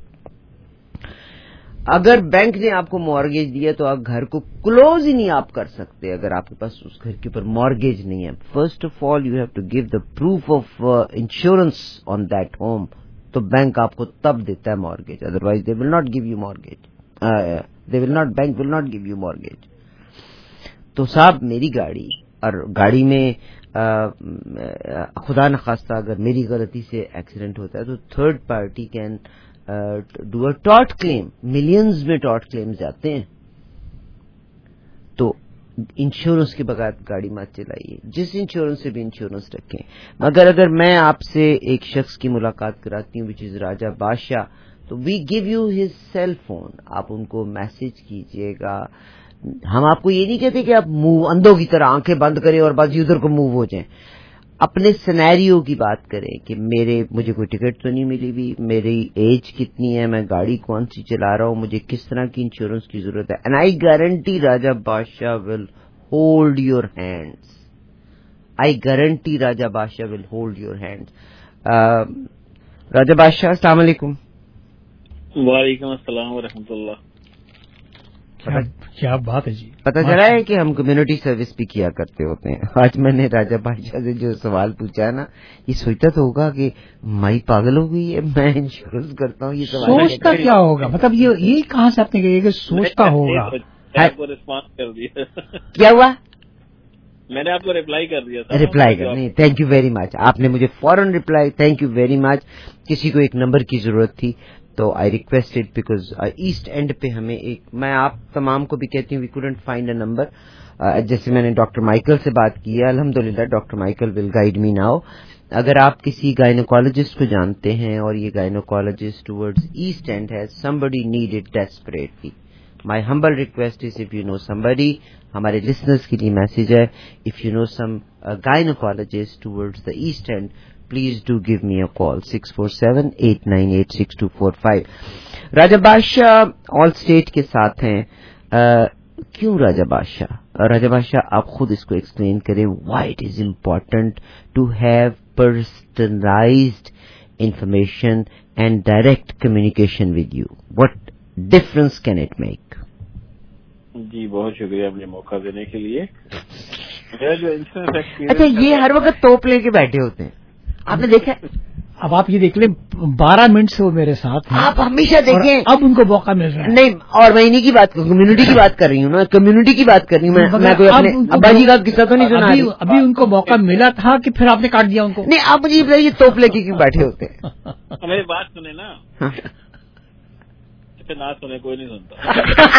اگر بینک نے آپ کو مارگیج دیا تو آپ گھر کو کلوز ہی نہیں آپ کر سکتے اگر آپ کے پاس اس گھر کے اوپر مارگیج نہیں ہے. First of all you have to give the proof of insurance on that home, تو بینک آپ کو تب دیتا ہے mortgage, otherwise they will not give you mortgage. They will not bank will not give you mortgage. تو صاحب میری گاڑی اور گاڑی میں خدا نخواستہ اگر میری غلطی سے ایکسیڈنٹ ہوتا ہے تو third party can do a tort claim. Millions میں ٹارٹ کلیم جاتے ہیں. تو انشورنس کے بغیر گاڑی مت چلائیے, جس انشورنس سے بھی انشورنس رکھیں. مگر اگر میں آپ سے ایک شخص کی ملاقات کراتی ہوں وچ از راجہ بادشاہ, تو we give you his cell phone, آپ ان کو میسج کیجیے گا. ہم آپ کو یہ نہیں کہتے کہ آپ موو اندھوں کی طرح آنکھیں بند کریں اور بس ادھر کو موو ہو جائیں. اپنے سینیریو کی بات کریں کہ میرے مجھے کوئی ٹکٹ تو نہیں ملی بھی, میری ایج کتنی ہے, میں گاڑی کون سی چلا رہا ہوں, مجھے کس طرح کی انشورنس کی ضرورت ہے. And I guarantee Raja Badshah will hold your hands. I guarantee Raja Badshah will hold your hands. Raja Badshah السلام علیکم. وعلیکم السلام ورحمۃ اللہ. کیا بات ہے جی. پتہ چلا ہے کہ ہم کمیونٹی سروس بھی کیا کرتے ہوتے ہیں. آج میں نے راجہ بادشاہ سے جو سوال پوچھا ہے نا, یہ سوچتا تو ہوگا کہ مائی پاگل ہو گئی ہے, میں انشورنس کرتا ہوں. یہ سوال سوچتا کیا ہوگا, مطلب یہ یہ کہاں سے آپ نے کہا کہ سوچتا ہوگا. آپ کو رسپانس کر دیا. کیا ہوا, میں نے آپ کو ریپلائی کر دیا تھا. ریپلائی کر نہیں, تھینک یو ویری مچ. آپ نے مجھے فوراً reply, thank you very much. کسی کو ایک نمبر کی ضرورت تھی تو I requested because East End پہ ہمیں ایک, میں آپ تمام کو بھی کہتی ہوں we couldn't find a number. جیسے میں نے ڈاکٹر مائیکل سے بات کی ہے, الحمدللہ doctor Michael will guide me now. اگر آپ کسی گائنوکالوجسٹ کو جانتے ہیں اور یہ گائنوکالوجسٹ ٹورڈز ایسٹ اینڈ ہے, somebody need it desperately. My humble request is if you know somebody, ہمارے listeners کے لیے میسج ہے, if you know some uh, gynecologist towards the east end, please do give me a call. six four seven eight nine eight six two four five. راجہ بادشاہ آل state کے ساتھ ہیں. uh, کیوں راجہ بادشاہ؟ راجہ بادشاہ آپ خود اس کو ایکسپلین کریں. Why it is important to have personalised information and direct communication with you. What difference can it make? جی بہت شکریہ اپنے موقع دینے کے لیے. میرا جو انشورنس ایکسپیرینس, اچھا یہ ہر وقت توپ لے کے بیٹھے ہوتے ہیں, آپ نے دیکھا؟ اب آپ یہ دیکھ لیں بارہ منٹ سے وہ میرے ساتھ ہیں, آپ ہمیشہ دیکھیں. اب ان کو موقع مل رہا ہے. نہیں, اور میں انہیں کی بات کمیونٹی کی بات کر رہی ہوں نا, کمیونٹی کی بات کر رہی ہوں میں. کوئی اپنے ابا جی کا قصہ تو نہیں سنا. ابھی ان کو موقع ملا تھا کہ پھر آپ نے کاٹ دیا ان کو. نہیں, آپ مجھے یہ بتائیے توپ لے کے کیوں بیٹھے ہوتے ہیں؟ میری بات سنیں نا, نہ سنے کوئی نہیں سنتا.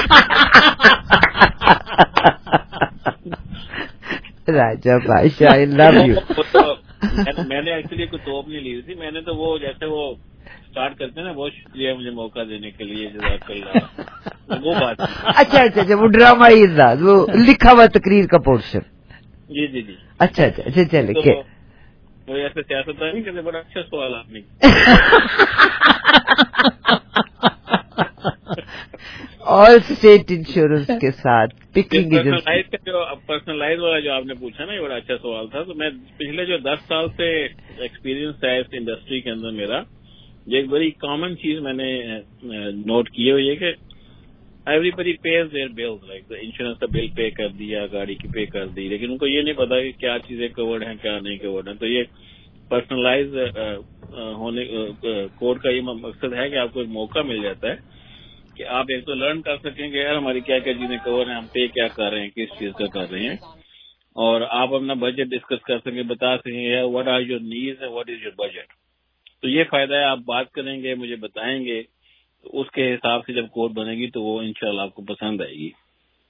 راجہ بادشاہ آئی لو یو. میں نے ایکچولی کوئی توپ نہیں لی تھی, میں نے تو وہ جیسے وہ اسٹارٹ کرتے ہیں نا, بہت شکریہ مجھے موقع دینے کے لیے, جزاک اللہ, وہ بات. اچھا اچھا اچھا, وہ ڈرامائی انداز, وہ لکھا ہوا تقریر کا پورشن. جی جی جی. اچھا اچھا اچھا چلے. وہ ایسے سیاست نہیں کرتے, بڑا اچھا سوال آپ نے. آل اسٹیٹ انشورنس کے ساتھ پکنگ پرسنلائز کا جو پرسنلائز والا جو آپ نے پوچھا نا، یہ بڑا اچھا سوال تھا. تو میں پچھلے جو دس سال سے ایکسپیرینس ہے اس انڈسٹری کے اندر میرا، یہ ایک بڑی کامن چیز میں نے نوٹ کی ہوئی ہے کہ everybody pays their bills, like insurance کا بل پے کر دیا، گاڑی کی پے کر دی، لیکن ان کو یہ نہیں پتا کہ کیا چیزیں کورڈ ہیں کیا نہیں کورڈ ہیں. تو یہ پرسنلائز ہونے کوڈ کا یہ مقصد ہے کہ آپ کو ایک موقع مل جاتا ہے کہ آپ ایک تو لرن کر سکیں کہ یار ہماری کیا کیا چیزیں کور ہیں، ہم پے کیا کر رہے ہیں، کس چیز کا کر رہے ہیں، اور آپ اپنا بجٹ ڈسکس کر سکیں، بتا سکیں یار what are your needs and what is your budget. تو یہ فائدہ ہے، آپ بات کریں گے، مجھے بتائیں گے، تو اس کے حساب سے جب کوڈ بنے گی تو وہ انشاءاللہ آپ کو پسند آئے گی.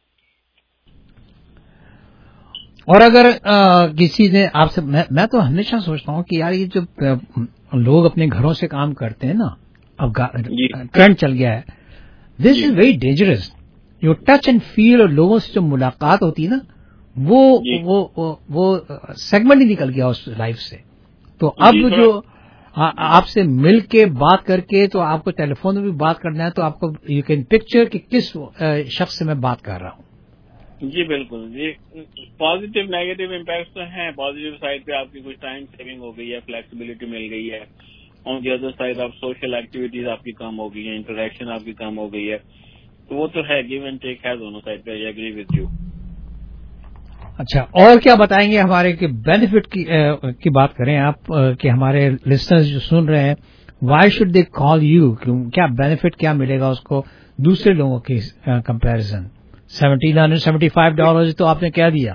اور اگر آ, کسی نے آپ سے میں, میں تو ہمیشہ سوچتا ہوں کہ یار یہ جو لوگ اپنے گھروں سے کام کرتے ہیں نا، اب ٹرینڈ چل گیا ہے، دس از ویری ڈینجرس. جو ٹچ اینڈ فیل اور لوگوں سے جو ملاقات ہوتی ہے نا، وہ وہ وہ سیگمنٹ ہی نکل گیا اس لائف سے. تو اب جو آپ سے مل کے بات کر کے، تو آپ کو ٹیلی فون میں بھی بات کرنا ہے، تو آپ کو یو کین پکچر کہ کس شخص سے میں بات کر رہا ہوں. جی بالکل. جی پازیٹیو نیگیٹو امپیکٹس تو ہیں. پازیٹیو سائڈ پہ آپ کی کچھ ٹائم سیونگ ہو گئی ہے، فلیکسیبلٹی مل گئی ہے. آن دی ادر سائڈ آپ سوشل ایکٹیویٹیز آپ کی کم ہو گئی ہیں، انٹریکشن آپ کی کم ہو گئی ہے. تو وہ تو ہے، گیو اینڈ ٹیک ہے دونوں سائڈ پہ. I agree with you. اچھا، اور کیا بتائیں گے ہمارے کہ بینیفٹ کی, کی بات کریں آپ کہ ہمارے لسنرز جو سن رہے ہیں، why should they call you? کیا بینیفٹ کیا ملے گا اس کو دوسرے لوگوں کی comparison? Seventeen hundred seventy five dollar تو آپ نے کیا دیا؟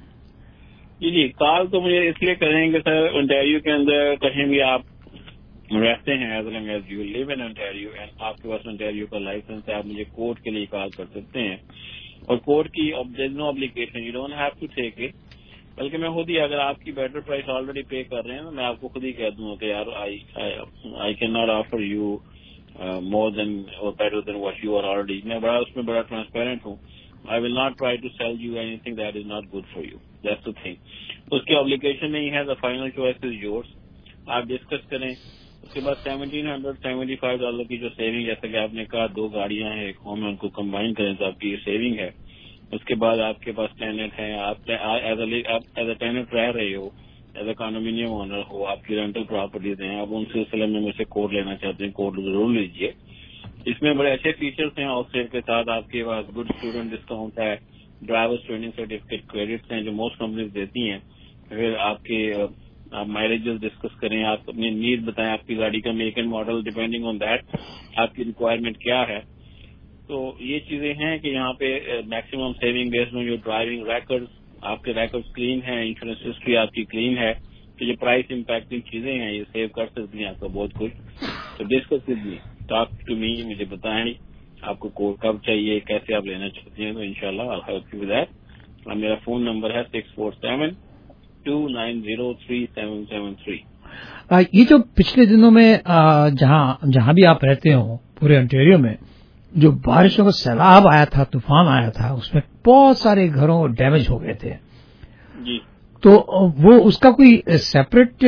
جی جی کال تو مجھے اس لیے کریں گے سر، انٹیریو کے اندر کہیں بھی آپ رہتے ہیں، as long as you live in Ontario and آپ کے پاس انٹیریو کا لائسنس ہے، آپ مجھے کوڈ کے لیے کال کر سکتے ہیں. اور کوڈ کی no obligation, you don't have to take it. بلکہ میں خود ہی، اگر آپ کی بیٹر پرائس آلریڈی پے کر رہے ہیں تو میں آپ کو خود ہی کہہ دوں گا کہ یار I can not offer you more than اور better than what you are already. میں بڑا اس میں بڑا ٹرانسپیرنٹ ہوں. I will not try to sell you anything that is not good for you. That's the thing. اس کی obligation نہیں ہے. The final choice is yours. آپ ڈسکس کریں. اس کے بعد seventeen hundred seventy five dollar کی جو سیونگ، جیسا کہ آپ نے کہا دو گاڑیاں ہیں ایک ہوم میں، ان کو کمبائن کریں تو آپ کی یہ سیونگ ہے. اس کے بعد آپ کے پاس ٹیننٹ ہیں، آپ ایز اے ٹیننٹ رہ رہے ہو، ایز اے کنڈومینیم اونر ہو، آپ کی رینٹل پراپرٹیز ہیں، آپ ان سلسلے میں مجھ سے کوڈ لینا چاہتے ہیں، کوڈ ضرور لیجیے. اس میں بڑے اچھے فیچرز ہیں. آؤٹ کے ساتھ آپ کے پاس گڈ اسٹوڈنٹ ڈسکاؤنٹ ہے، ڈرائیورس ٹریننگ سرٹیفکیٹ کریڈٹس ہیں جو موسٹ کمپنیز دیتی ہیں. پھر آپ کے آپ مائلیجز ڈسکس کریں، آپ اپنی نیڈ بتائیں، آپ کی گاڑی کا make and model, depending on that آپ کی ریکوائرمنٹ کیا ہے. تو یہ چیزیں ہیں کہ یہاں پہ میکسیمم سیونگ بیسڈ میں جو ڈرائیونگ ریکارڈ، آپ کے ریکارڈ کلین ہیں، انشورنس ہسٹری آپ کی کلین ہے. تو یہ پرائس امپیکٹنگ چیزیں ہیں، یہ سیو کر سکتی ہیں آپ کا بہت کچھ. تو discuss with me, talk to me, مجھے بتائیں آپ کو کوڈ کب چاہیے، کیسے آپ لینا چاہتے ہیں. تو انشاءاللہ I'll help you with that. میرا فون نمبر ہے six four seven two nine zero three seven seven three. یہ جو پچھلے دنوں میں جہاں جہاں بھی آپ رہتے ہو پورے انٹیریو میں جو بارشوں کا سیلاب آیا تھا، طوفان آیا تھا، اس میں بہت سارے گھروں ڈیمیج ہو گئے تھے. جی تو وہ اس کا کوئی سیپریٹ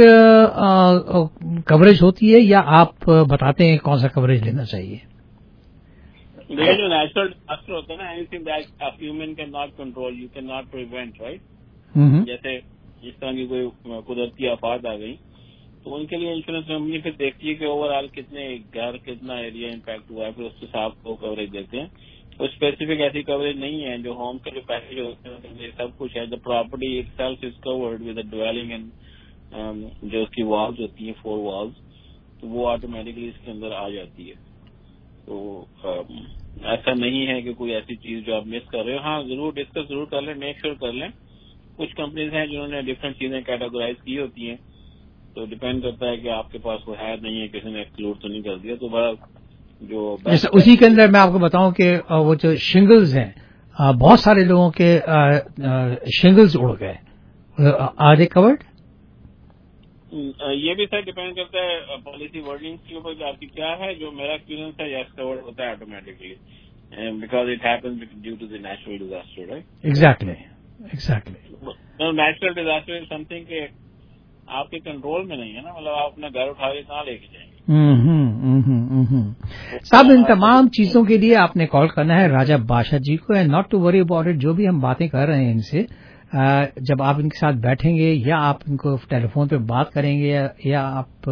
کوریج ہوتی ہے یا آپ بتاتے ہیں کون سا کوریج لینا چاہیے؟ دیکھیے جو نیچرل ڈیزاسٹر ہوتا ہے نا، anything that human can not control, you can not prevent, right. جیسے اس طرح کی کوئی قدرتی آفات آ گئی تو ان کے لیے انشورنس کمپنی پھر دیکھتی ہے کہ اوور آل کتنے گھر، کتنا ایریا امپیکٹ ہوا ہے، پھر اس کے ساتھ وہ کوریج دیتے ہیں. تو اسپیسیفک ایسی کوریج نہیں ہے. جو ہوم کے جو پیکج ہوتے ہیں سب کچھ ہے. The property itself is covered with dwelling and جو اس کی والز ہوتی ہیں، فور والز، تو وہ آٹومیٹکلی اس کے اندر آ جاتی ہے. تو ایسا نہیں ہے کہ کوئی ایسی چیز جو آپ مس کر رہے ہو. ہاں ضرور ڈسکس ضرور کر لیں، میک شیور کر لیں. کچھ کمپنیز ہیں جنہوں نے ڈفرینٹ چیزیں کیٹاگرائز کی ہوتی ہیں، تو ڈپینڈ کرتا ہے کہ آپ کے پاس وہ ہے نہیں ہے، کسی نے ایکسکلوڈ تو نہیں کر دیا. تو بڑا جو جیسے اسی کے اندر میں آپ کو بتاؤں کہ وہ جو شنگلز ہیں، بہت سارے لوگوں کے شنگلز اڑ گئے، آر دے کورڈ؟ یہ بھی سر ڈپینڈ کرتا ہے پالیسی ورڈنگ کے اوپر کہ آپ کی کیا ہے. جو میرا ایکسپیرینس ہے یس کورڈ ہوتا ہے automatically, because it happens due to the natural disaster, right. Exactly exactly natural disaster is something کہ آپ کے کنٹرول میں نہیں ہے نا، مطلب آپ اپنا گھر اٹھا کے کہاں لے کے جائیں گے. صاحب ان تمام چیزوں کے لیے آپ نے کال کرنا ہے راجہ بادشاہ جی کو، and not to worry about it. جو بھی ہم باتیں کر رہے ہیں ان سے، جب آپ ان کے ساتھ بیٹھیں گے یا آپ ان کو ٹیلی فون پہ بات کریں گے یا آپ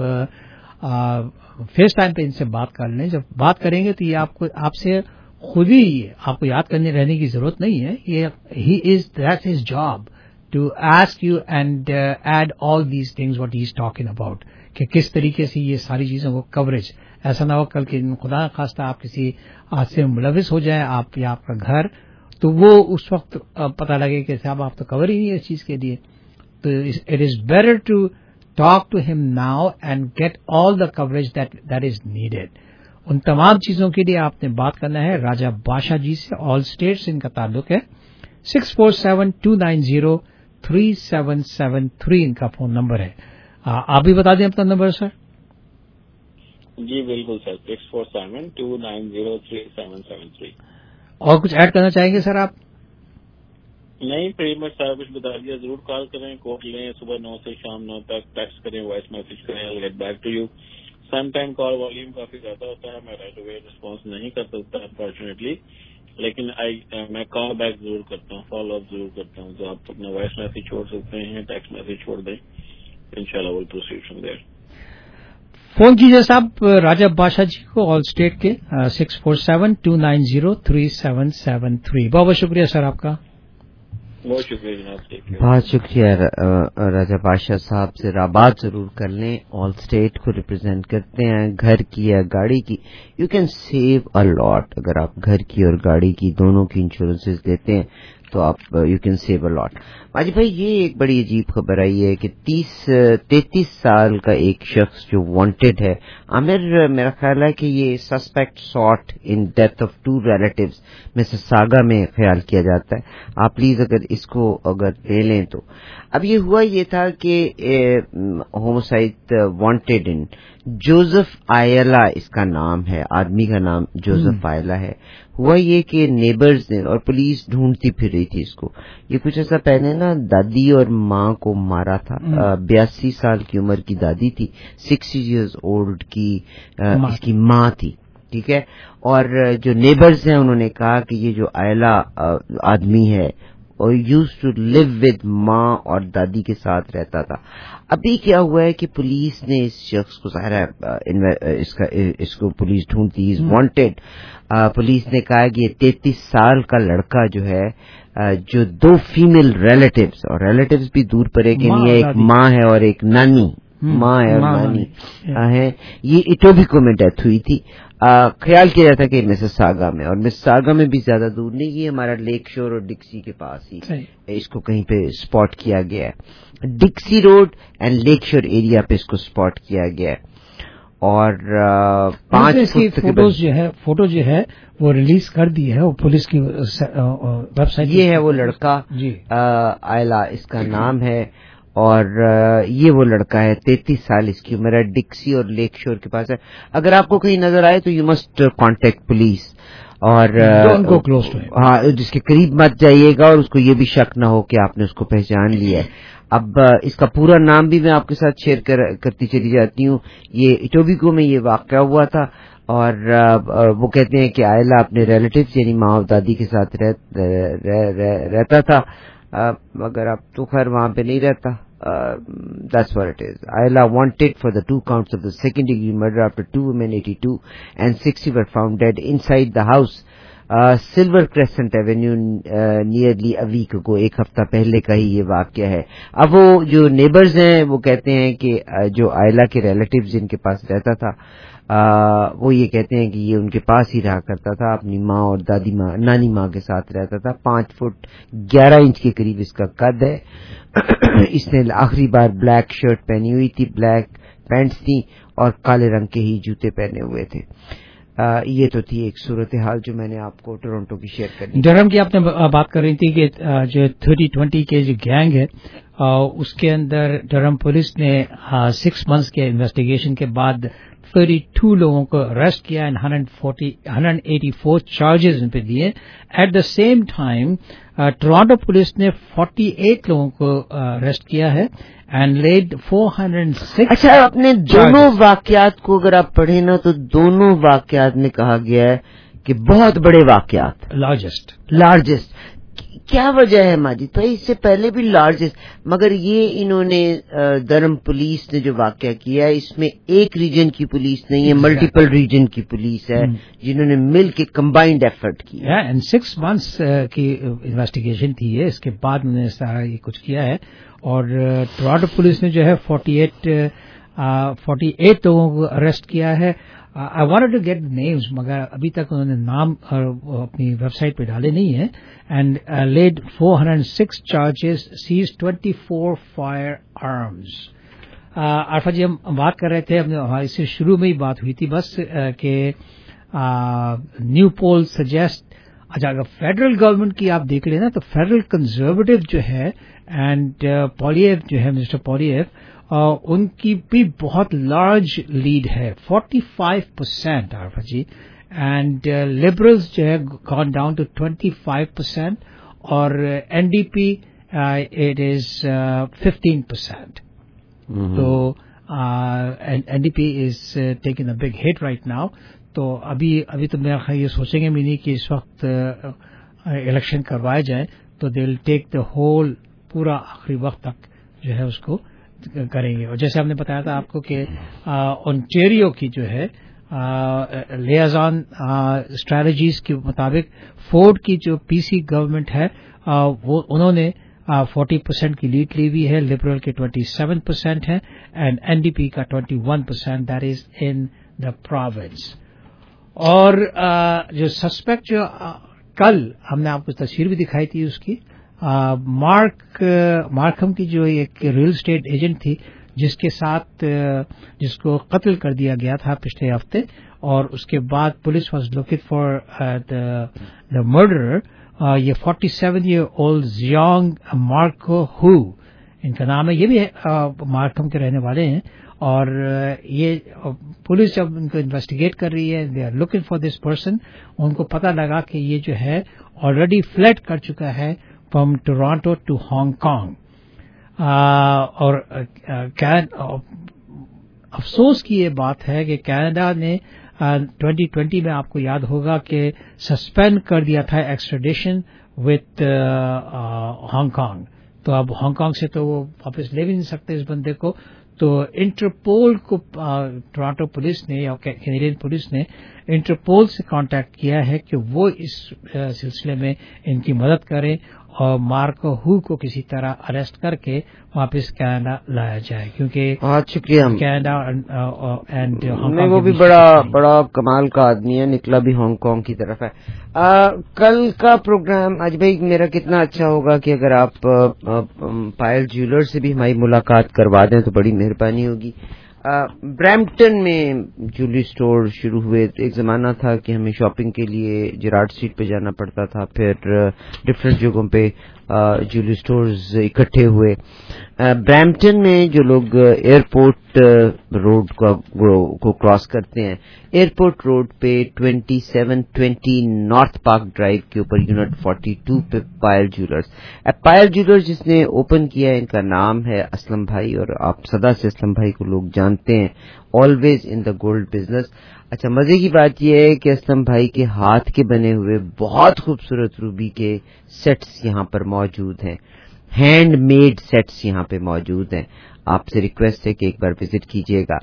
فیس ٹائم پہ ان سے بات کر لیں، جب بات کریں گے تو یہ آپ کو آپ سے خود ہی آپ کو یاد کرنے رہنے کی ضرورت نہیں ہے. یہ he is that his job to ask you and add all these things what he is talking about, کہ کس طریقے سے یہ ساری چیزوں کو کوریج. ایسا نہ ہو کل کے خدا نخواستہ آپ کسی حادثے میں ملوث ہو جائیں، آپ یا آپ کا گھر، تو وہ اس وقت پتہ لگے کہ صاحب آپ تو کور ہی نہیں ہے اس چیز کے لیے. تو it is better to talk to him now and get all the coverage that is needed. ان تمام چیزوں کے لیے آپ نے بات کرنا ہے راجہ بادشاہ جی سے. آل اسٹیٹ سے ان کا تعلق ہے. Six four seven two nine zero three seven seven three ان کا فون نمبر ہے. آپ بھی بتا دیں اپنا نمبر سر. جی بالکل sir, six four seven two nine zero three seven seven three. اور کچھ ایڈ کرنا چاہیں گے سر آپ؟ نہیں، پری مچ سارا کچھ بتا دیا. ضرور کال کریں، کوٹ لیں، صبح نو سے شام نو تک ٹیکسٹ کریں، وائس میسج کریں. I'll get back to you. Some time call volume کافی زیادہ ہوتا ہے، میں رائٹ اوے رسپانس نہیں کر سکتا انفارچونیٹلی، لیکن میں کال بیک ضرور کرتا ہوں، فالو اپ ضرور کرتا ہوں. تو آپ اپنا وائس میسج چھوڑ سکتے ہیں، ٹیکسٹ میسج چھوڑ دیں، انشاءاللہ will proceed from there. Phone کیجیے صاحب راجہ بادشاہ جی کو آل اسٹیٹ کے six four seven two nine zero three seven seven three. بہت بہت شکریہ سر آپ کا. بہت شکریہ جناب. بہت شکریہ راجہ بادشاہ صاحب سے رابط ضرور کر لیں. آل اسٹیٹ کو ریپرزینٹ کرتے ہیں، گھر کی یا گاڑی کی. You can save a lot. اگر آپ گھر کی اور گاڑی کی دونوں کی انشورنس لیتے ہیں تو آپ you can save a lot. Majid بھائی، یہ ایک بڑی عجیب خبر آئی ہے کہ تیس تینتیس سال کا ایک شخص جو وانٹڈ ہے. عامر، میرا خیال ہے کہ یہ suspect sought in death of two relatives Mississauga میں خیال کیا جاتا ہے. آپ پلیز اگر اس کو اگر لے لیں تو. اب یہ ہوا یہ تھا کہ homicide wanted in Joseph Ayala, اس کا نام ہے، آدمی کا نام جوزف آئلا ہے. ہوا یہ کہ نیبرز نے اور پولیس ڈھونڈتی پھر رہی تھی اس کو. یہ کچھ ایسا پہلے نا دادی اور ماں کو مارا تھا. بیاسی سال کی عمر کی دادی تھی، سکسٹی ایئرز اولڈ کی اس کی ماں تھی. ٹھیک ہے. اور جو نیبرز ہیں انہوں نے کہا کہ یہ جو آئلا آدمی ہے اور یوز ٹو لیو ود ماں اور دادی کے ساتھ رہتا تھا. ابھی کیا ہوا ہے کہ پولیس نے اس شخص کو ظاہر ہے اس کا اس کو پولیس ڈھونڈتی از وانٹڈ. پولیس نے کہا کہ یہ تینتیس سال کا لڑکا جو ہے جو دو فیمیل ریلیٹیوز، اور ریلیٹیوز بھی دور پڑے کہ نہیں ہے، ایک ماں ہے اور ایک نانی، ماں ہے اور نانی ہے، یہ اٹوبیکو میں ڈیتھ ہوئی تھی. خیال کیا جاتا کہ مساساگا میں، اور مساساگا میں بھی زیادہ دور نہیں، یہ ہمارا لیک شور اور ڈکسی کے پاس ہی اس کو کہیں پہ اسپاٹ کیا گیا ہے. Dixie Road and Lakeshore area پہ اس کو اسپاٹ کیا گیا ہے. اور پانچ فوٹوز جو ہے فوٹو جو ہے وہ ریلیز کر دی ہے وہ پولیس کی ویب سائٹ. یہ ہے وہ لڑکا آئلا اس کا نام ہے، اور یہ وہ لڑکا ہے، تینتیس سال اس کی عمر ہے، ڈکسی اور لیک شور کے پاس ہے. اگر آپ کو کہیں نظر آئے تو یو مسٹ کانٹیکٹ پولیس، اور ہاں جس کے قریب مت جائیے گا، اور اس کو یہ بھی شک نہ ہو کہ آپ نے اس کو پہچان لیا ہے. اب اس کا پورا نام بھی میں آپ کے ساتھ شیئر کر, کرتی چلی جاتی ہوں. یہ اٹوبیکو میں یہ واقعہ ہوا تھا، اور وہ کہتے ہیں کہ آئلا اپنے ریلیٹیوز یعنی ماں اور دادی کے ساتھ رہ, رہ, رہ, رہتا تھا، مگر اب تو خیر وہاں پہ نہیں رہتا. That's what it is. Ayla wanted for the two counts of the second degree murder after two women, eighty-two and sixty, were found dead inside the house, uh, Silver Crescent Avenue, uh, nearly a week ago. ایک ہفتہ پہلے کا ہی یہ واقعہ ہے. اب وہ جو نیبرز ہیں وہ کہتے ہیں کہ جو آئلا کے ریلیٹیوز جن کے پاس رہتا تھا آ, وہ یہ کہتے ہیں کہ یہ ان کے پاس ہی رہا کرتا تھا، اپنی ماں اور دادی ماں نانی ماں کے ساتھ رہتا تھا. پانچ فٹ گیارہ انچ کے قریب اس کا قد ہے. اس نے آخری بار بلیک شرٹ پہنی ہوئی تھی، بلیک پینٹس تھی، اور کالے رنگ کے ہی جوتے پہنے ہوئے تھے. آ, یہ تو تھی ایک صورتحال جو میں نے آپ کو ٹورنٹو کی شیئر کرنی. ڈرم کی آپ نے بات کر رہی تھی کہ جو تھرٹی ٹوینٹی کے جو گینگ ہے اس کے اندر ڈرم پولیس نے سکس منتھس کے انویسٹیگیشن کے بعد تھرٹی ٹو لوگوں کو اریسٹ کیا and one eighty four charges ان پہ دیے. At the same time Toronto police نے فورٹی ایٹ لوگوں کو اریسٹ کیا ہے and laid four hundred six. اچھا اپنے دونوں واقعات کو اگر آپ پڑھیں نا تو دونوں واقعات میں کہا گیا ہے کہ بہت بڑے واقعات, لارجسٹ لارجسٹ کیا وجہ ہے ماجد بھائی؟ اس سے پہلے بھی لارجسٹ, مگر یہ انہوں نے درم پولیس نے جو واقعہ کیا ہے اس میں ایک ریجن کی پولیس نہیں ہے, ملٹیپل ریجن کی پولیس ہے جنہوں نے مل کے کمبائنڈ ایفرٹ کیا. اینڈ سکس منتھس کی انویسٹیگیشن تھی ہے, اس کے بعد انہوں نے سارا یہ کچھ کیا ہے. اور ٹورانٹو پولیس نے جو ہے فورٹی ایٹ فورٹی ایٹ لوگوں کو اریسٹ کیا ہے. I want to get names, مگر ابھی تک انہوں نے نام اپنی ویب سائٹ پہ ڈالے نہیں ہیں. And laid four hundred six charges, seize twenty four firearms. Arifa ji, ہم بات کر رہے تھے, ہماری سے شروع میں ہی بات ہوئی تھی بس کہ نیو پول سجیسٹ, اچھا اگر فیڈرل گورنمنٹ کی آپ دیکھ لیں نا تو فیڈرل کنزرویٹو جو ہے اینڈ پولیف جو ہے مسٹر پولیف, Uh, ان کی بھی بہت لارج لیڈ ہے, forty five percent Arifa ji. And Liberals جو ہے gone down to twenty five percent, اور N D P it is fifteen percent. تو N D P is taking a big hit right now. تو ابھی ابھی تو میرا خیال یہ سوچیں گے بھی نہیں کہ اس وقت الیکشن کروائے جائیں تو دے ول ٹیک دا ہول, پورا آخری وقت تک جو ہے اس کو کریں گے. اور جیسے ہم نے بتایا تھا آپ کو کہ اونٹیریو کی جو ہے لیازان اسٹریٹجیز کے مطابق فورڈ کی جو پی سی گورنمنٹ ہے وہ انہوں نے فورٹی پرسینٹ کی لیڈ لی ہوئی ہے, لبرل کے ٹوینٹی سیون پرسینٹ ہے, اینڈ این ڈی پی کا twenty one percent, that is in the province. اور جو سسپیکٹ جو کل ہم نے آپ کو تصویر بھی دکھائی تھی اس کی, مارک مارکھم کی جو ایک ریل اسٹیٹ ایجنٹ تھی جس کے ساتھ جس کو قتل کر دیا گیا تھا پچھلے ہفتے, اور اس کے بعد police was looking for the murderer. یہ forty seven year old Xiang Marco ہو ان کا نام ہے, یہ بھی مارکھم کے رہنے والے ہیں. اور یہ پولیس جب ان کو انویسٹیگیٹ کر رہی ہے, they are looking for this person, ان کو پتہ لگا کہ یہ جو ہے آلریڈی فلیٹ کر چکا ہے from Toronto to Hong Kong. اور افسوس کی یہ بات ہے کہ کینیڈا نے ٹوئنٹی ٹوئنٹی میں آپ کو یاد ہوگا کہ سسپینڈ کر دیا تھا ایکسٹریڈیشن وتھ ہانگ کانگ. تو اب ہانگ کانگ سے تو وہ واپس لے بھی نہیں سکتے اس بندے کو. تو انٹرپول کو ٹورانٹو پولیس نے یا کینیڈین پولیس نے انٹرپول سے کانٹیکٹ کیا ہے کہ وہ اس سلسلے میں ان کی مدد کریں اور مارکو ہو کو کسی طرح اریسٹ کر کے واپس کینیڈا لایا جائے, کیونکہ بہت شکریہ. کینیڈا اینڈ نہیں, وہ بھی بڑا بڑا کمال کا آدمی ہے, نکلا بھی ہانگ کانگ کی طرف ہے. کل کا پروگرام آج بھائی میرا کتنا اچھا ہوگا کہ اگر آپ پائل جیولر سے بھی ہماری ملاقات کروا دیں تو بڑی مہربانی ہوگی. برامپٹن میں جویلری اسٹور شروع ہوئے تو ایک زمانہ تھا کہ ہمیں شاپنگ کے لیے جراڈ اسٹریٹ پہ جانا پڑتا تھا, پھر ڈفرینٹ جگہوں پہ جویلری اسٹورز اکٹھے ہوئے. برامپٹن میں جو لوگ ایئرپورٹ روڈ کو کراس کرتے ہیں, ایئرپورٹ روڈ پہ twenty seven twenty North Park Drive کے اوپر یونٹ فورٹی ٹو پہ پائل جیولرز. پائل جیولرز جس نے اوپن کیا ہے ان کا نام ہے اسلم بھائی, اور آپ صدا سے اسلم بھائی کو لوگ جانتے ہیں, always in the gold business. اچھا مزے کی بات یہ ہے کہ اسلم بھائی کے ہاتھ کے بنے ہوئے بہت خوبصورت روبی کے سیٹس یہاں پر موجود ہیں, ہینڈ میڈ سیٹس یہاں پہ موجود ہیں. آپ سے ریکویسٹ ہے کہ ایک بار وزٹ کیجیے گا.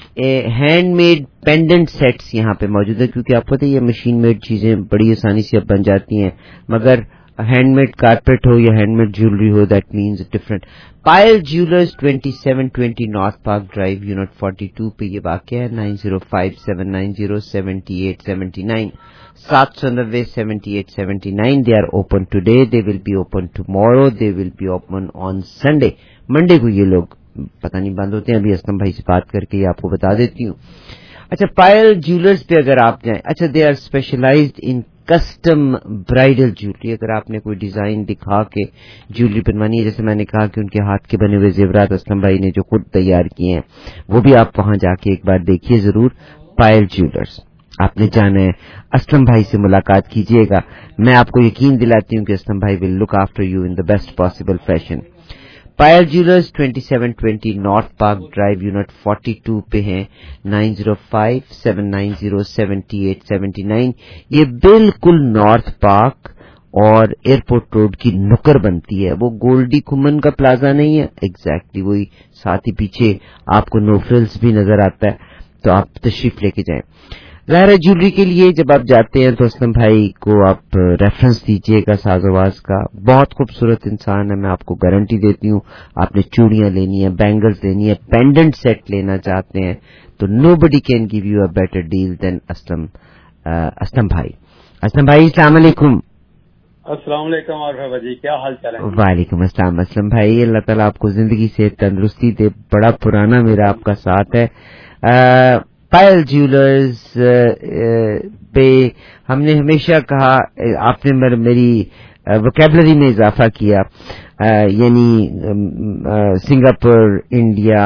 ہینڈ میڈ پینڈنٹ سیٹس یہاں پہ موجود ہیں, کیونکہ آپ کو پتہ ہے یہ مشین میڈ چیزیں بڑی آسانی سے اب بن جاتی ہیں, مگر ہینڈ میڈ کارپیٹ ہو یا ہینڈ میڈ جیولری ہو that means different. Payal Jewellers twenty seven twenty North Park Drive unit forty two پہ یہ واقع ہے. Nine zero five seven nine zero seventy eight seventy nine سات سو نوے seventy eight seventy nine. They are open today, they will be open tomorrow, they will be open on Sunday. Monday کو یہ لوگ پتہ نہیں بند ہوتے ہیں, ابھی اسلم بھائی سے بات کر کے یہ آپ کو بتا دیتی ہوں. اچھا پائل جیولرز پہ اگر آپ جائیں, اچھا they are specialised in custom bridal jewellery. اگر آپ نے کوئی ڈیزائن دکھا کے جیولری بنوانی ہے, جیسے میں نے کہا کہ ان کے ہاتھ کے بنے ہوئے زیورات اسلم بھائی نے جو خود تیار کیے ہیں, وہ بھی آپ وہاں جا کے ایک بار دیکھیے ضرور. پائل جیولرز, آپ نے جانا ہے, اسلم بھائی سے ملاقات کیجیے گا. میں آپ کو یقین دلاتی ہوں کہ اسلم بھائی will look after you in the best possible fashion. Payal Jewellers twenty seven twenty North Park Drive unit forty two پہ ہیں. Nine zero five seven nine zero seventy eight seventy nine. یہ بالکل نارتھ پارک اور Airport Road کی نکر بنتی ہے. وہ گولڈی کمن کا پلازا نہیں ہے, ایگزیکٹلی وہی. ساتھ ہی پیچھے آپ کو نو فرلز بھی نظر آتا ہے, تو آپ تشریف لے کے جائیں. ظاہر جیولری کے لیے جب آپ جاتے ہیں تو اسلم بھائی کو آپ ریفرنس دیجیے گا ساز آواز کا. بہت خوبصورت انسان ہے, میں آپ کو گارنٹی دیتی ہوں. آپ نے چوڑیاں لینی ہیں, بینگلز لینی ہے, پینڈنٹ سیٹ لینا چاہتے ہیں, تو nobody can give you a better deal than Aslam Aslam بھائی. اسلم بھائی السلام علیکم. السلام علیکم اور جی کیا حال چال ہے؟ وعلیکم السلام اسلم بھائی, اللہ تعالیٰ آپ کو زندگی سے تندرستی دے. بڑا پرانا میرا آپ کا ساتھ ہے. پائل جیولرز پہ ہم نے ہمیشہ کہا, آپ نے میری ووکیبلری میں اضافہ کیا, یعنی سنگاپور, انڈیا,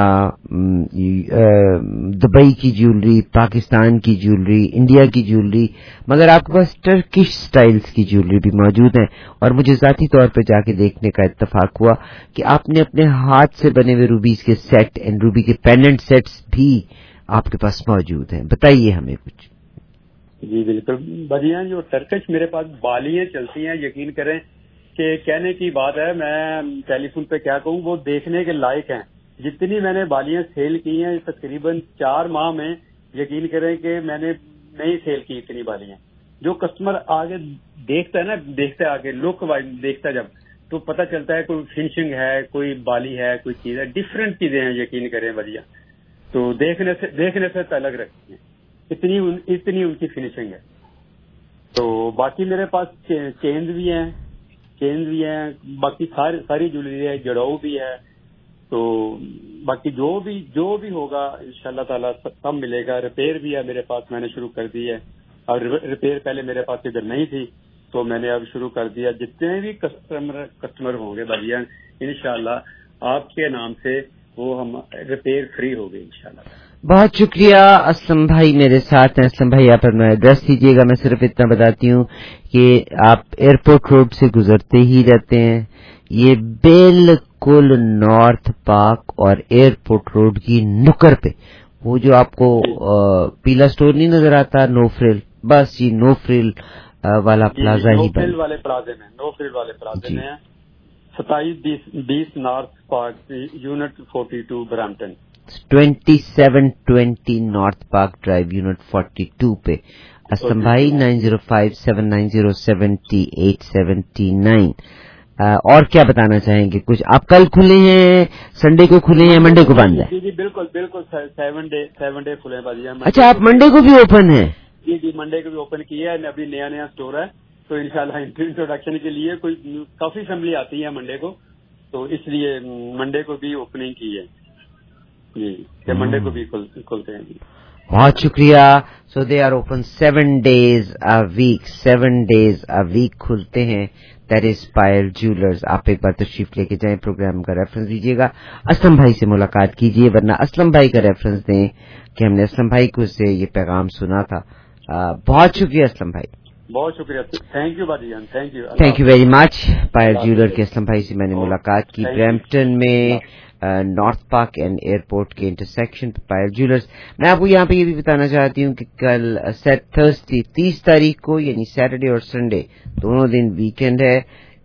دبئی کی جیولری, پاکستان کی جیولری, انڈیا کی جیولری, مگر آپ کے پاس ٹرکش سٹائلز کی جیولری بھی موجود ہیں. اور مجھے ذاتی طور پہ جا کے دیکھنے کا اتفاق ہوا کہ آپ نے اپنے ہاتھ سے بنے ہوئے روبیز کے سیٹ اینڈ روبی کے پینڈنٹ سیٹس بھی آپ کے پاس موجود ہیں. بتائیے ہمیں کچھ. جی بالکل بھجیاں, جو ٹرکش میرے پاس بالیاں چلتی ہیں, یقین کریں کہ کہنے کی بات ہے, میں ٹیلی فون پہ کیا کہوں, وہ دیکھنے کے لائق ہیں. جتنی میں نے بالیاں سیل کی ہیں تقریباً چار ماہ میں, یقین کریں کہ میں نے نہیں سیل کی اتنی بالیاں. جو کسٹمر آگے دیکھتا ہے نا, دیکھتا ہے آگے لک وائز دیکھتا ہے جب, تو پتہ چلتا ہے کوئی فنشنگ ہے, کوئی بالی ہے, کوئی چیز ہے, ڈفرینٹ چیزیں ہیں. یقین کریں بھجیاں, تو دیکھنے سے دیکھنے سے الگ رکھتی ہیں, اتنی اتنی ان کی فنیشنگ ہے. تو باقی میرے پاس چینز بھی ہیں, چینز بھی ہیں, باقی ساری ساری جویلری ہے, جڑاؤ بھی ہے. تو باقی جو بھی جو بھی ہوگا انشاءاللہ تعالیٰ سب ملے گا. ریپیئر بھی ہے میرے پاس, میں نے شروع کر دی ہے. اور ریپیئر پہلے میرے پاس ادھر نہیں تھی, تو میں نے اب شروع کر دیا. جتنے بھی کسٹمر کسٹمر ہوں گے بھائی انشاءاللہ آپ کے نام سے وہ ہم ریپیئر فری ہو گئے انشاءاللہ. بہت شکریہ اسلم بھائی میرے ساتھ ہیں. اسلم بھائی آپ اپنا ایڈریس دیجیے گا. میں صرف اتنا بتاتی ہوں کہ آپ ایئرپورٹ روڈ سے گزرتے ہی رہتے ہیں. یہ بالکل نارتھ پارک اور ایئرپورٹ روڈ کی نکر پہ, وہ جو آپ کو پیلا سٹور نہیں نظر آتا, نو فریل, بس یہ نو فریل والا پلازا ہی بن, نو فریل والے پلازے میں نو فریل والے پلازے میں ستائیس بیس North Park unit forty two Brampton. Twenty seven twenty North Park Drive unit forty two پہ. اسلم بھائی nine zero five seven nine zero seventy eight seventy nine. اور کیا بتانا چاہیں گے کچھ؟ آپ کل کھلے ہیں, سنڈے کو کھلے ہیں, منڈے کو بند ہے؟ جی جی بالکل بالکل سیون ڈے سیون ڈے کھلے ہیں. اچھا آپ منڈے کو بھی اوپن ہے؟ جی جی منڈے کو بھی اوپن کیا ہے, ابھی نیا نیا اسٹور ہے, تو انشاءاللہ انٹروڈکشن کے لیے کوئی کافی فیملی آتی ہے منڈے کو, تو اس لیے منڈے کو بھی اوپننگ کی ہے جی, کہ منڈے کو بھی کھلتے ہیں. جی بہت شکریہ. So they are open seven days a week, seven days a week کھلتے ہیں. That is Payal Jewellers. آپ ایک بار تشریف لے کے جائیں, پروگرام کا ریفرنس دیجیے گا, اسلم بھائی سے ملاقات کیجیے, ورنہ اسلم بھائی کا ریفرنس دیں کہ ہم نے اسلم بھائی کو سے یہ پیغام سنا تھا. بہت شکریہ اسلم بھائی, بہت شکریہ. تھینک یو بھائی جان, thank you thank you very much. Payal jeweller کے اسلم بھائی سے میں نے ملاقات کی برمپٹن میں, نارتھ پارک اینڈ ایئرپورٹ کے انٹرسیکشن پہ پائل جیولرز. میں آپ کو یہاں پہ یہ بھی بتانا چاہتی ہوں کہ کل تھرسڈے تیس تاریخ کو, یعنی سیٹرڈے اور سنڈے دونوں دن ویکینڈ ہے,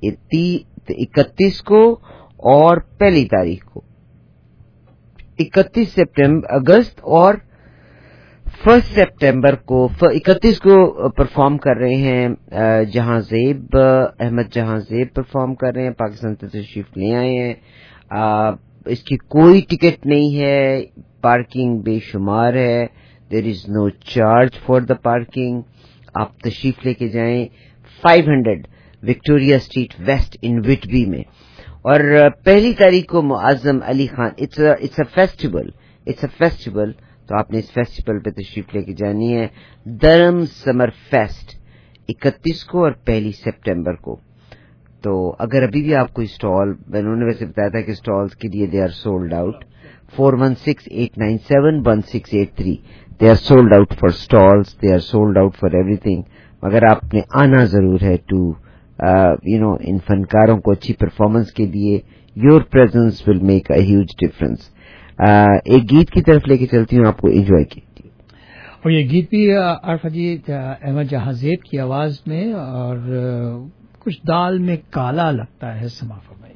اکتیس کو اور پہلی تاریخ کو, اکتیس سپٹمبر اگست اور فرسٹ سپٹمبر کو. اکتیس کو پرفارم کر رہے ہیں جہاں زیب, احمد جہاں زیب پرفارم کر رہے ہیں, پاکستان سے تشریف لے آئے ہیں. اس کی کوئی ٹکٹ نہیں ہے, پارکنگ بے شمار ہے, there is no charge for the parking. آپ تشریف لے کے جائیں. Five hundred Victoria Street West in Whitby میں. اور پہلی تاریخ کو Moazzam Ali Khan, it's a festival, it's a festival, تو آپ نے اس فیسٹیول پہ تشریف لے کے جانی ہے. درم سمر فیسٹ اکتیس کو اور پہلی سپٹمبر کو. تو اگر ابھی بھی آپ کو اسٹال، انہوں نے ویسے بتایا تھا کہ اسٹالس کے لیے they are sold out. Four one six eight nine seven one six eight three they are sold out for stalls, they are sold out for everything. مگر آپ نے آنا ضرور ہے ٹو یو نو ان فنکاروں کو اچھی پرفارمنس کے لیے. Your presence will make a huge difference. ایک گیت کی طرف لے کے چلتی ہوں آپ کو انجوائے کی. اور یہ گیت بھی عرفہ جی احمد جہاں زیب کی آواز میں، اور کچھ دال میں کالا لگتا ہے. سما فرمائیے.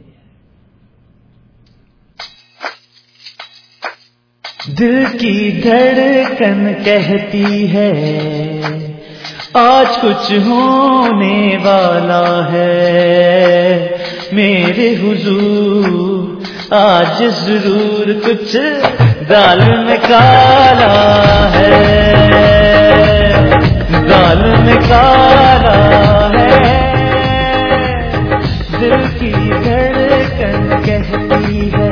دل کی دھڑکن کہتی ہے آج کچھ ہونے والا ہے، میرے حضور آج ضرور کچھ دال میں کالا ہے، دال میں کالا ہے. دل کی دھڑکن کہتی ہے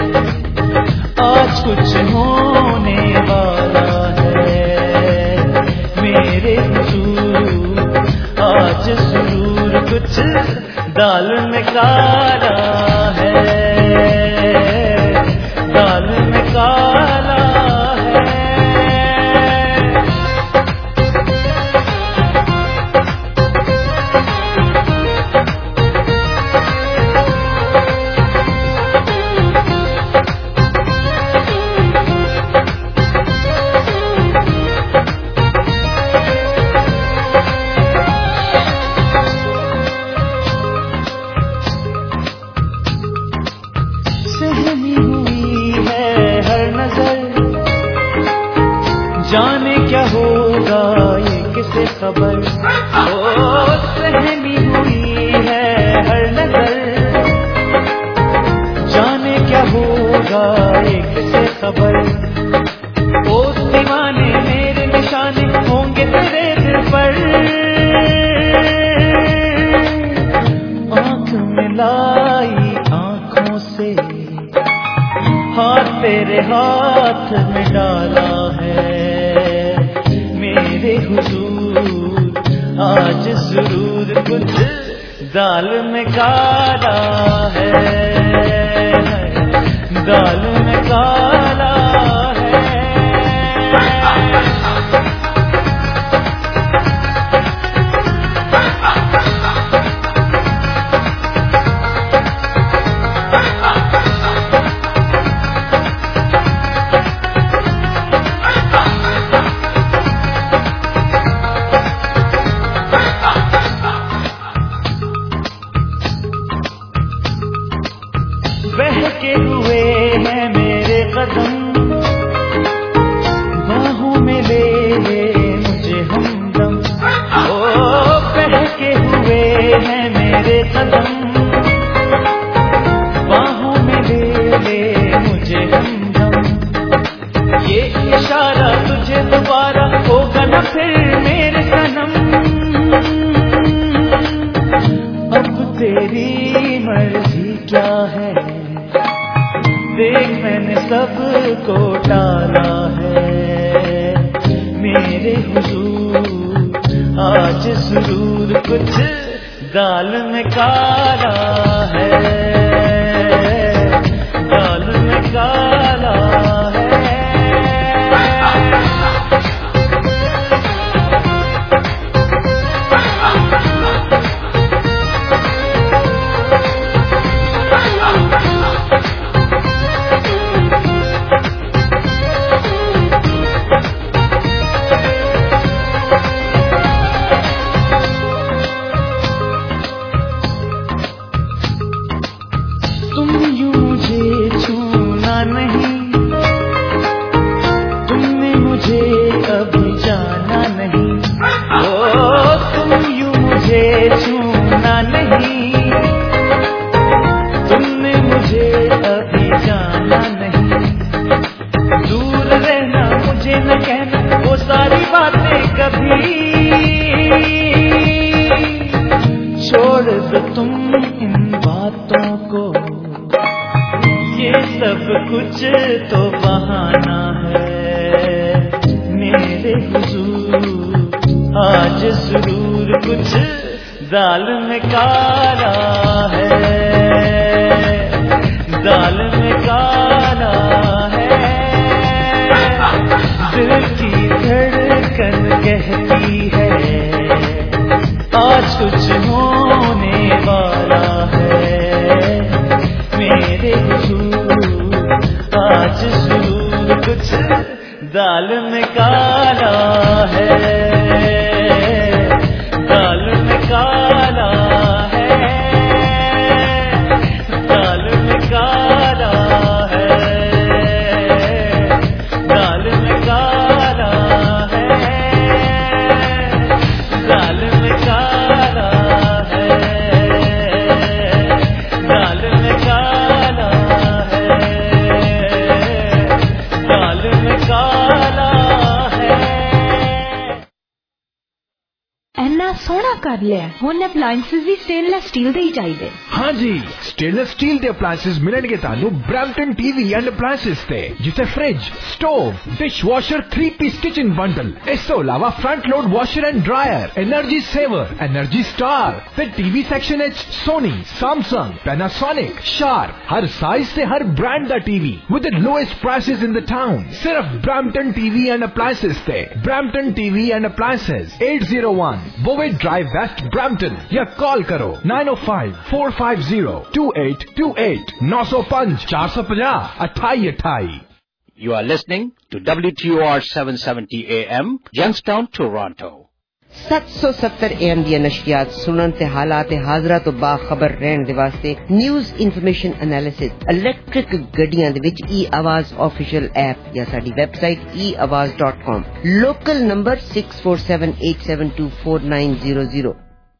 آج کچھ ہونے والا ہے، میرے حضور آج ضرور کچھ دال میں کالا ہے، دال میں کالا ہے. سہمی ہوئی ہے ہر نظر، جانے کیا ہوگا یہ کسے خبر. او سہمی ہوئی ہے ہر نظر، جانے کیا ہوگا یہ کسے خبر. او دیوانے میرے نشانے ہوں گے تیرے دل پر، آنکھ ملائی آنکھوں سے ہاتھ تیرے ہاتھ میں ڈالا ہے، میرے حضور آج ضرور کچھ دال میں کالا ہے، دال میں کالا ہے. بہکے ہوئے ہیں میرے قدم، باہوں میں لے لے مجھے ہمدم. او بہکے ہوئے ہیں میرے قدم، باہوں میں لے لے مجھے ہمدم. یہ اشارہ تجھے دوبارہ ہوگا نہ پھر میرے صنم، اب تیری مرضی کیا ہے، دیکھ میں نے سب کو ڈالا ہے، میرے حضور آج ضرور کچھ دال میں کالا ہے، دال میں کالا ہے. تم یوں مجھے چھونا نہیں، تم نے مجھے کبھی جانا نہیں. او تم یوں مجھے چھونا نہیں، تم نے مجھے ابھی جانا نہیں. دور رہنا مجھے نہ کہنا وہ ساری باتیں کبھی، چھوڑ دو تم ان باتوں کو، یہ سب کچھ تو بہانہ ہے، میرے حضور آج ضرور सुरूर कुछ दाल में काला है, दाल में काला है। दिल की धड़कन कहती है आज कुछ होने वाला है, मेरे हुजूर आज सुरूर कुछ दाल में काला है, दाल में काला है, दाल में काला है, दाल में काला है, दाल में काला है, दाल में काला है, दाल में काला है। ਇੰਨਾ ਸੋਹਣਾ ਕਰ ਲਿਆ, ਹੁਣ ਅਪਲਾਈਐਂਸਸ ਵੀ ਸਟੇਨਲੈਸ ਸਟੀਲ ਦੇ ਹੀ ਚਾਹੀਦੇ। हाँ जी, स्टेनलेस स्टील के अप्लायंसेस मिलेंगे तानू ब्रैम्पटन टीवी एंड अप्लायंसेस ते, जिसे fridge, stove, dish washer, three piece kitchen bundle, इस तो अलावा front load washer and dryer, energy saver, energy star, फिर टीवी सेक्शन एच सोनी, सैमसंग, पैनासोनिक, शार्प, हर साइज से हर ब्रांड का TV with the lowest prices in the town. सिर्फ ब्रैम्पटन टीवी एंड अप्लायंसेस ते, Brampton TV and Appliances eight zero one Bovaird Drive West Brampton, या call करो nine O five four five zero two eight two eight, नौ सौ पांच चार सौ पचास अठाई अठाई। You are listening to W T O R seven seventy A M, Youngstown, Toronto. सत्त सौ सत्तर ए एम ਦੀਆਂ ਨਸ਼ਰੀਆਤ ਸੁਣਨ ਤੇ ਹਾਲਾਤ ਹਾਜ਼ਰਾ ਤੋਂ ਬਾਖਬਰ ਰਹਿਣ ਦੇ ਵਾਸਤੇ ਨਿਊਜ਼ ਇਨਫੋਰਮੇਸ਼ਨ ਐਨਾਲਿਸਿਸ ਇਲੈਕਟ੍ਰਿਕ ਗੱਡੀਆਂ ਦੇ ਵਿੱਚ ਈ ਆਵਾਜ਼ ਆਫੀਸ਼ੀਅਲ ਐਪ ਜਾਂ ਸਾਡੀ website e awaz dot com, local number six four seven eight seven two four nine zero zero।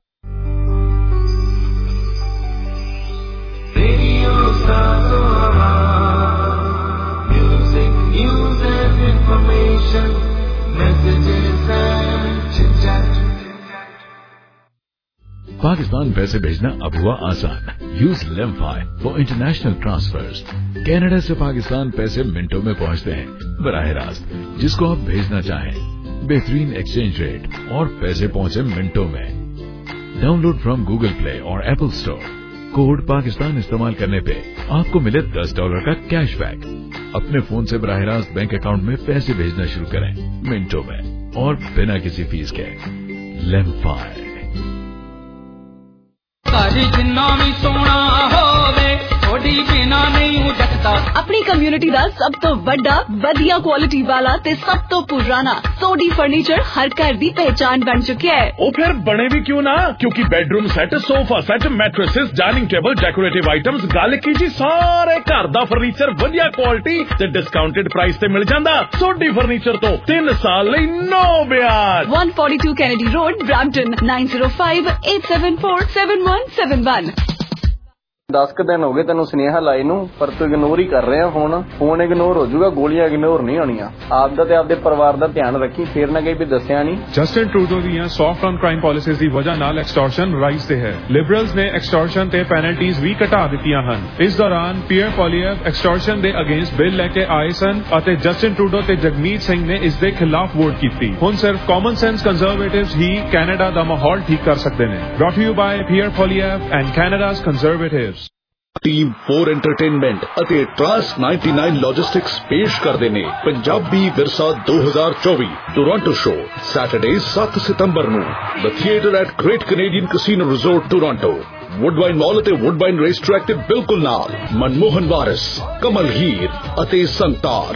Music, news and information, messages and chit-chat. Pakistan पैसे भेजना अब हुआ आसान। Use LemFi for international transfers. Canada से पाकिस्तान पैसे मिनटों में पहुंचते हैं बराह रास्त, जिसको आप भेजना चाहें। बेहतरीन एक्सचेंज रेट और पैसे पहुंचे मिनटों में। डाउनलोड फ्रॉम गूगल प्ले और एप्पल स्टोर। कोड पाकिस्तान इस्तेमाल करने पे आपको मिले दस डॉलर का कैशबैक। अपने फोन से बराह रास्त बैंक अकाउंट में पैसे भेजना शुरू करें मिनटों में और बिना किसी फीस के। लेमफाई। अपनी कम्युनिटी ਦਾ ਸਭ ਤੋਂ ਵੱਡਾ ਵਧੀਆ ਕੁਆਲਿਟੀ ਵਾਲਾ ਤੇ ਸਭ ਤੋਂ ਪੁਰਾਣਾ ਸੋਡੀ ਫਰਨੀਚਰ ਹਰ ਘਰ ਦੀ ਪਹਿਚਾਨ ਬਣ ਚੁੱਕਿਆ ਹੈ। ਉਹ ਫਿਰ ਬਣੇ ਵੀ ਕਿਉਂ ਨਾ, ਕਿਉਂਕਿ bedroom set, sofa set, mattresses, dining table, decorative items, ਗੱਲ ਕੀ ਜੀ ਸਾਰੇ ਘਰ ਦਾ ਫਰਨੀਚਰ ਵਧੀਆ ਕੁਆਲਿਟੀ ਤੇ ਡਿਸਕਾਊਂਟਡ ਪ੍ਰਾਈਸ ਤੇ ਮਿਲ ਜਾਂਦਾ। ਸੋਡੀ ਫਰਨੀਚਰ ਤੋਂ ਤਿੰਨ ਸਾਲ ਲਈ ਨੋ ਵਿਆਜ। one forty-two Kennedy Road, Brampton, nine zero five eight seven four seven one seven one। ਦਸ ਕੁ ਦਿਨ ਹੋ ਗਏ ਤੈਨੂੰ ਸੁਨੇਹਾ ਲਾਏ ਨੂੰ, ਪਰ ਤੂੰ ਇਗਨੋਰ ਹੀ ਕਰ ਰਿਹਾ ਫੋਨ। ਫੋਨ ਇਗਨੋਰ ਹੋ ਜਾਊਗਾ, ਗੋਲੀਆਂ ਇਗਨੋਰ ਨਹੀਂ ਹੋਣੀਆਂ। ਆਪ ਦਾ ਤੇ ਆਪਦੇ ਪਰਿਵਾਰ ਦਾ ਧਿਆਨ ਰੱਖੀ, ਫੇਰ ਨਾ ਕਹੀ ਵੀ ਦੱਸਿਆ ਨਹੀਂ। ਜਸਟਿਨ ਟਰੂਡੋ ਦੀਆਂ ਸੌਫਟ ਔਨ ਕ੍ਰਾਈਮ ਪਾਲਿਸੀਜ਼ ਦੀ ਵਜ੍ਹਾ ਨਾਲ ਐਕਸਟੋਰਸ਼ਨ ਰਾਈਜ਼ ਤੇ ਹੈ। ਲਿਬਰਲਸ ਨੇ ਐਕਸਟੋਰਸ਼ਨ ਤੇ ਪੈਨਲਟੀਜ਼ ਵੀ ਘਟਾ ਦਿੱਤੀਆਂ ਹਨ। ਇਸ ਦੌਰਾਨ ਪੀਅਰ ਪੋਲੀਐਵ ਐਕਸਟੋਰਸ਼ਨ ਦੇ ਅਗੇਂਸਟ ਬਿੱਲ ਲੈ ਕੇ ਆਏ ਸਨ ਅਤੇ ਜਸਟਿਨ ਟਰੂਡੋ ਤੇ ਜਗਮੀਤ ਸਿੰਘ ਨੇ ਇਸ ਦੇ ਖਿਲਾਫ ਵੋਟ ਕੀਤੀ। ਹੁਣ ਸਿਰਫ ਕਾਮਨ ਸੈਂਸ ਕੰਜ਼ਰਵੇਟਿਵਸ ਹੀ ਕੈਨੇਡਾ ਦਾ ਮਾਹੌਲ ਠੀਕ ਕਰ ਸਕਦੇ ਨੇ। Brought to you by Pierre Poilievre and Canada's Conservatives. Team four entertainment ਅਤੇ ਟਰਾਂਸ ninety-nine ਲੌਜਿਸਟਿਕਸ ਪੇਸ਼ ਕਰਦੇ ਨੇ ਪੰਜਾਬੀ ਵਿਰਸਾ ਦੋ ਹਜ਼ਾਰ ਚੌਵੀ ਟੋਰਾਂਟੋ ਸ਼ੋ, ਸੈਟਰਡੇ ਸੱਤ ਸਤੰਬਰ ਨੂੰ the theatre at Great Canadian Casino Resort Toronto. Woodbine mall ਅਤੇ ਵੁੱਡਬਾਈਨ ਰੇਸ ਟਰੈਕ ਦੇ ਬਿਲਕੁਲ ਨਾਲ ਮਨਮੋਹਨ ਵਾਰਿਸ, ਕਮਲ ਹੀਰ ਅਤੇ ਸੰਤਾਰ।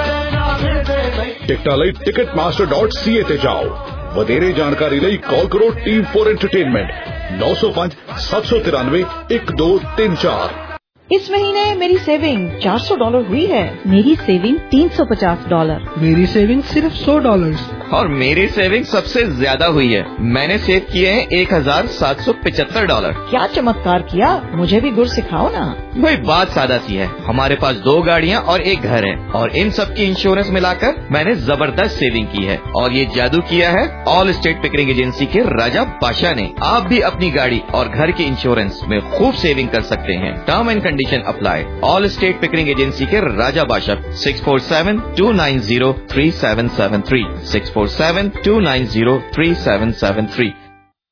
ਟਿਕਟਾਂ ਲਈ Ticketmaster dot C A ਤੇ ਜਾਓ। ਵਧੇਰੇ ਜਾਣਕਾਰੀ ਲਈ ਕਾਲ ਕਰੋ ਟੀਮ ਫੋਰ ਐਂਟਰਟੇਨਮੈਂਟ नौ सौ पाँच सात सौ तिरानवे एक दो तीन चार। इस महीने मेरी सेविंग चार सौ डॉलर हुई है। मेरी सेविंग तीन सौ पचास डॉलर। मेरी सेविंग सिर्फ सौ डॉलर। और मेरी सेविंग सबसे ज्यादा हुई है। मैंने सेव किए हैं एक हजार सात सौ पिचहत्तर डॉलर। क्या चमत्कार किया, मुझे भी गुर सिखाओ ना। भाई बात सादा सी है, हमारे पास दो गाड़ियाँ और एक घर है और इन सब की इंश्योरेंस मिलाकर मैंने जबरदस्त सेविंग की है। और ये जादू किया है ऑल स्टेट पिकरिंग एजेंसी के राजा बादशाह ने। आप भी अपनी गाड़ी और घर के इंश्योरेंस में खूब सेविंग कर सकते हैं। Term and condition apply. Allstate Pickering agency के Raja Badshah six four seven two nine zero three seven seven three six four seven two nine zero three seven seven three।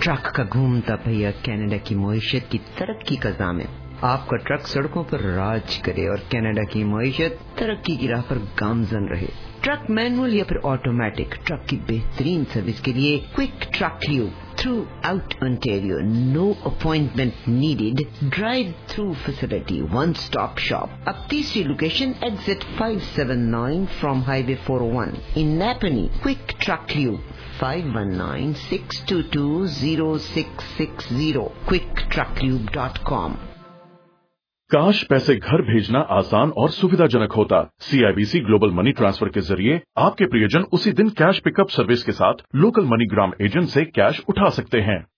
Truck का घूमता पहिया Canada की मईशत की तरक्की का ज़ामिन। आपका ट्रक सड़कों पर राज करे और कनाडा की मईशत तरक्की की राह पर गामजन रहे। ट्रक मैनुअल या फिर ऑटोमेटिक, ट्रक की बेहतरीन सर्विस के लिए quick truck lube throughout Ontario, no appointment needed, drive through facility, one stop shop. अब तीसरी location exit five seven nine from highway four O one in Napanee. Quick truck lube five one nine six two two zero six six zero, quick truck lube dot com. काश पैसे घर भेजना आसान और सुविधाजनक होता। सीआईबीसी ग्लोबल मनी ट्रांसफर के जरिए आपके प्रियजन उसी दिन कैश पिकअप सर्विस के साथ लोकल मनीग्राम एजेंट से कैश उठा सकते हैं।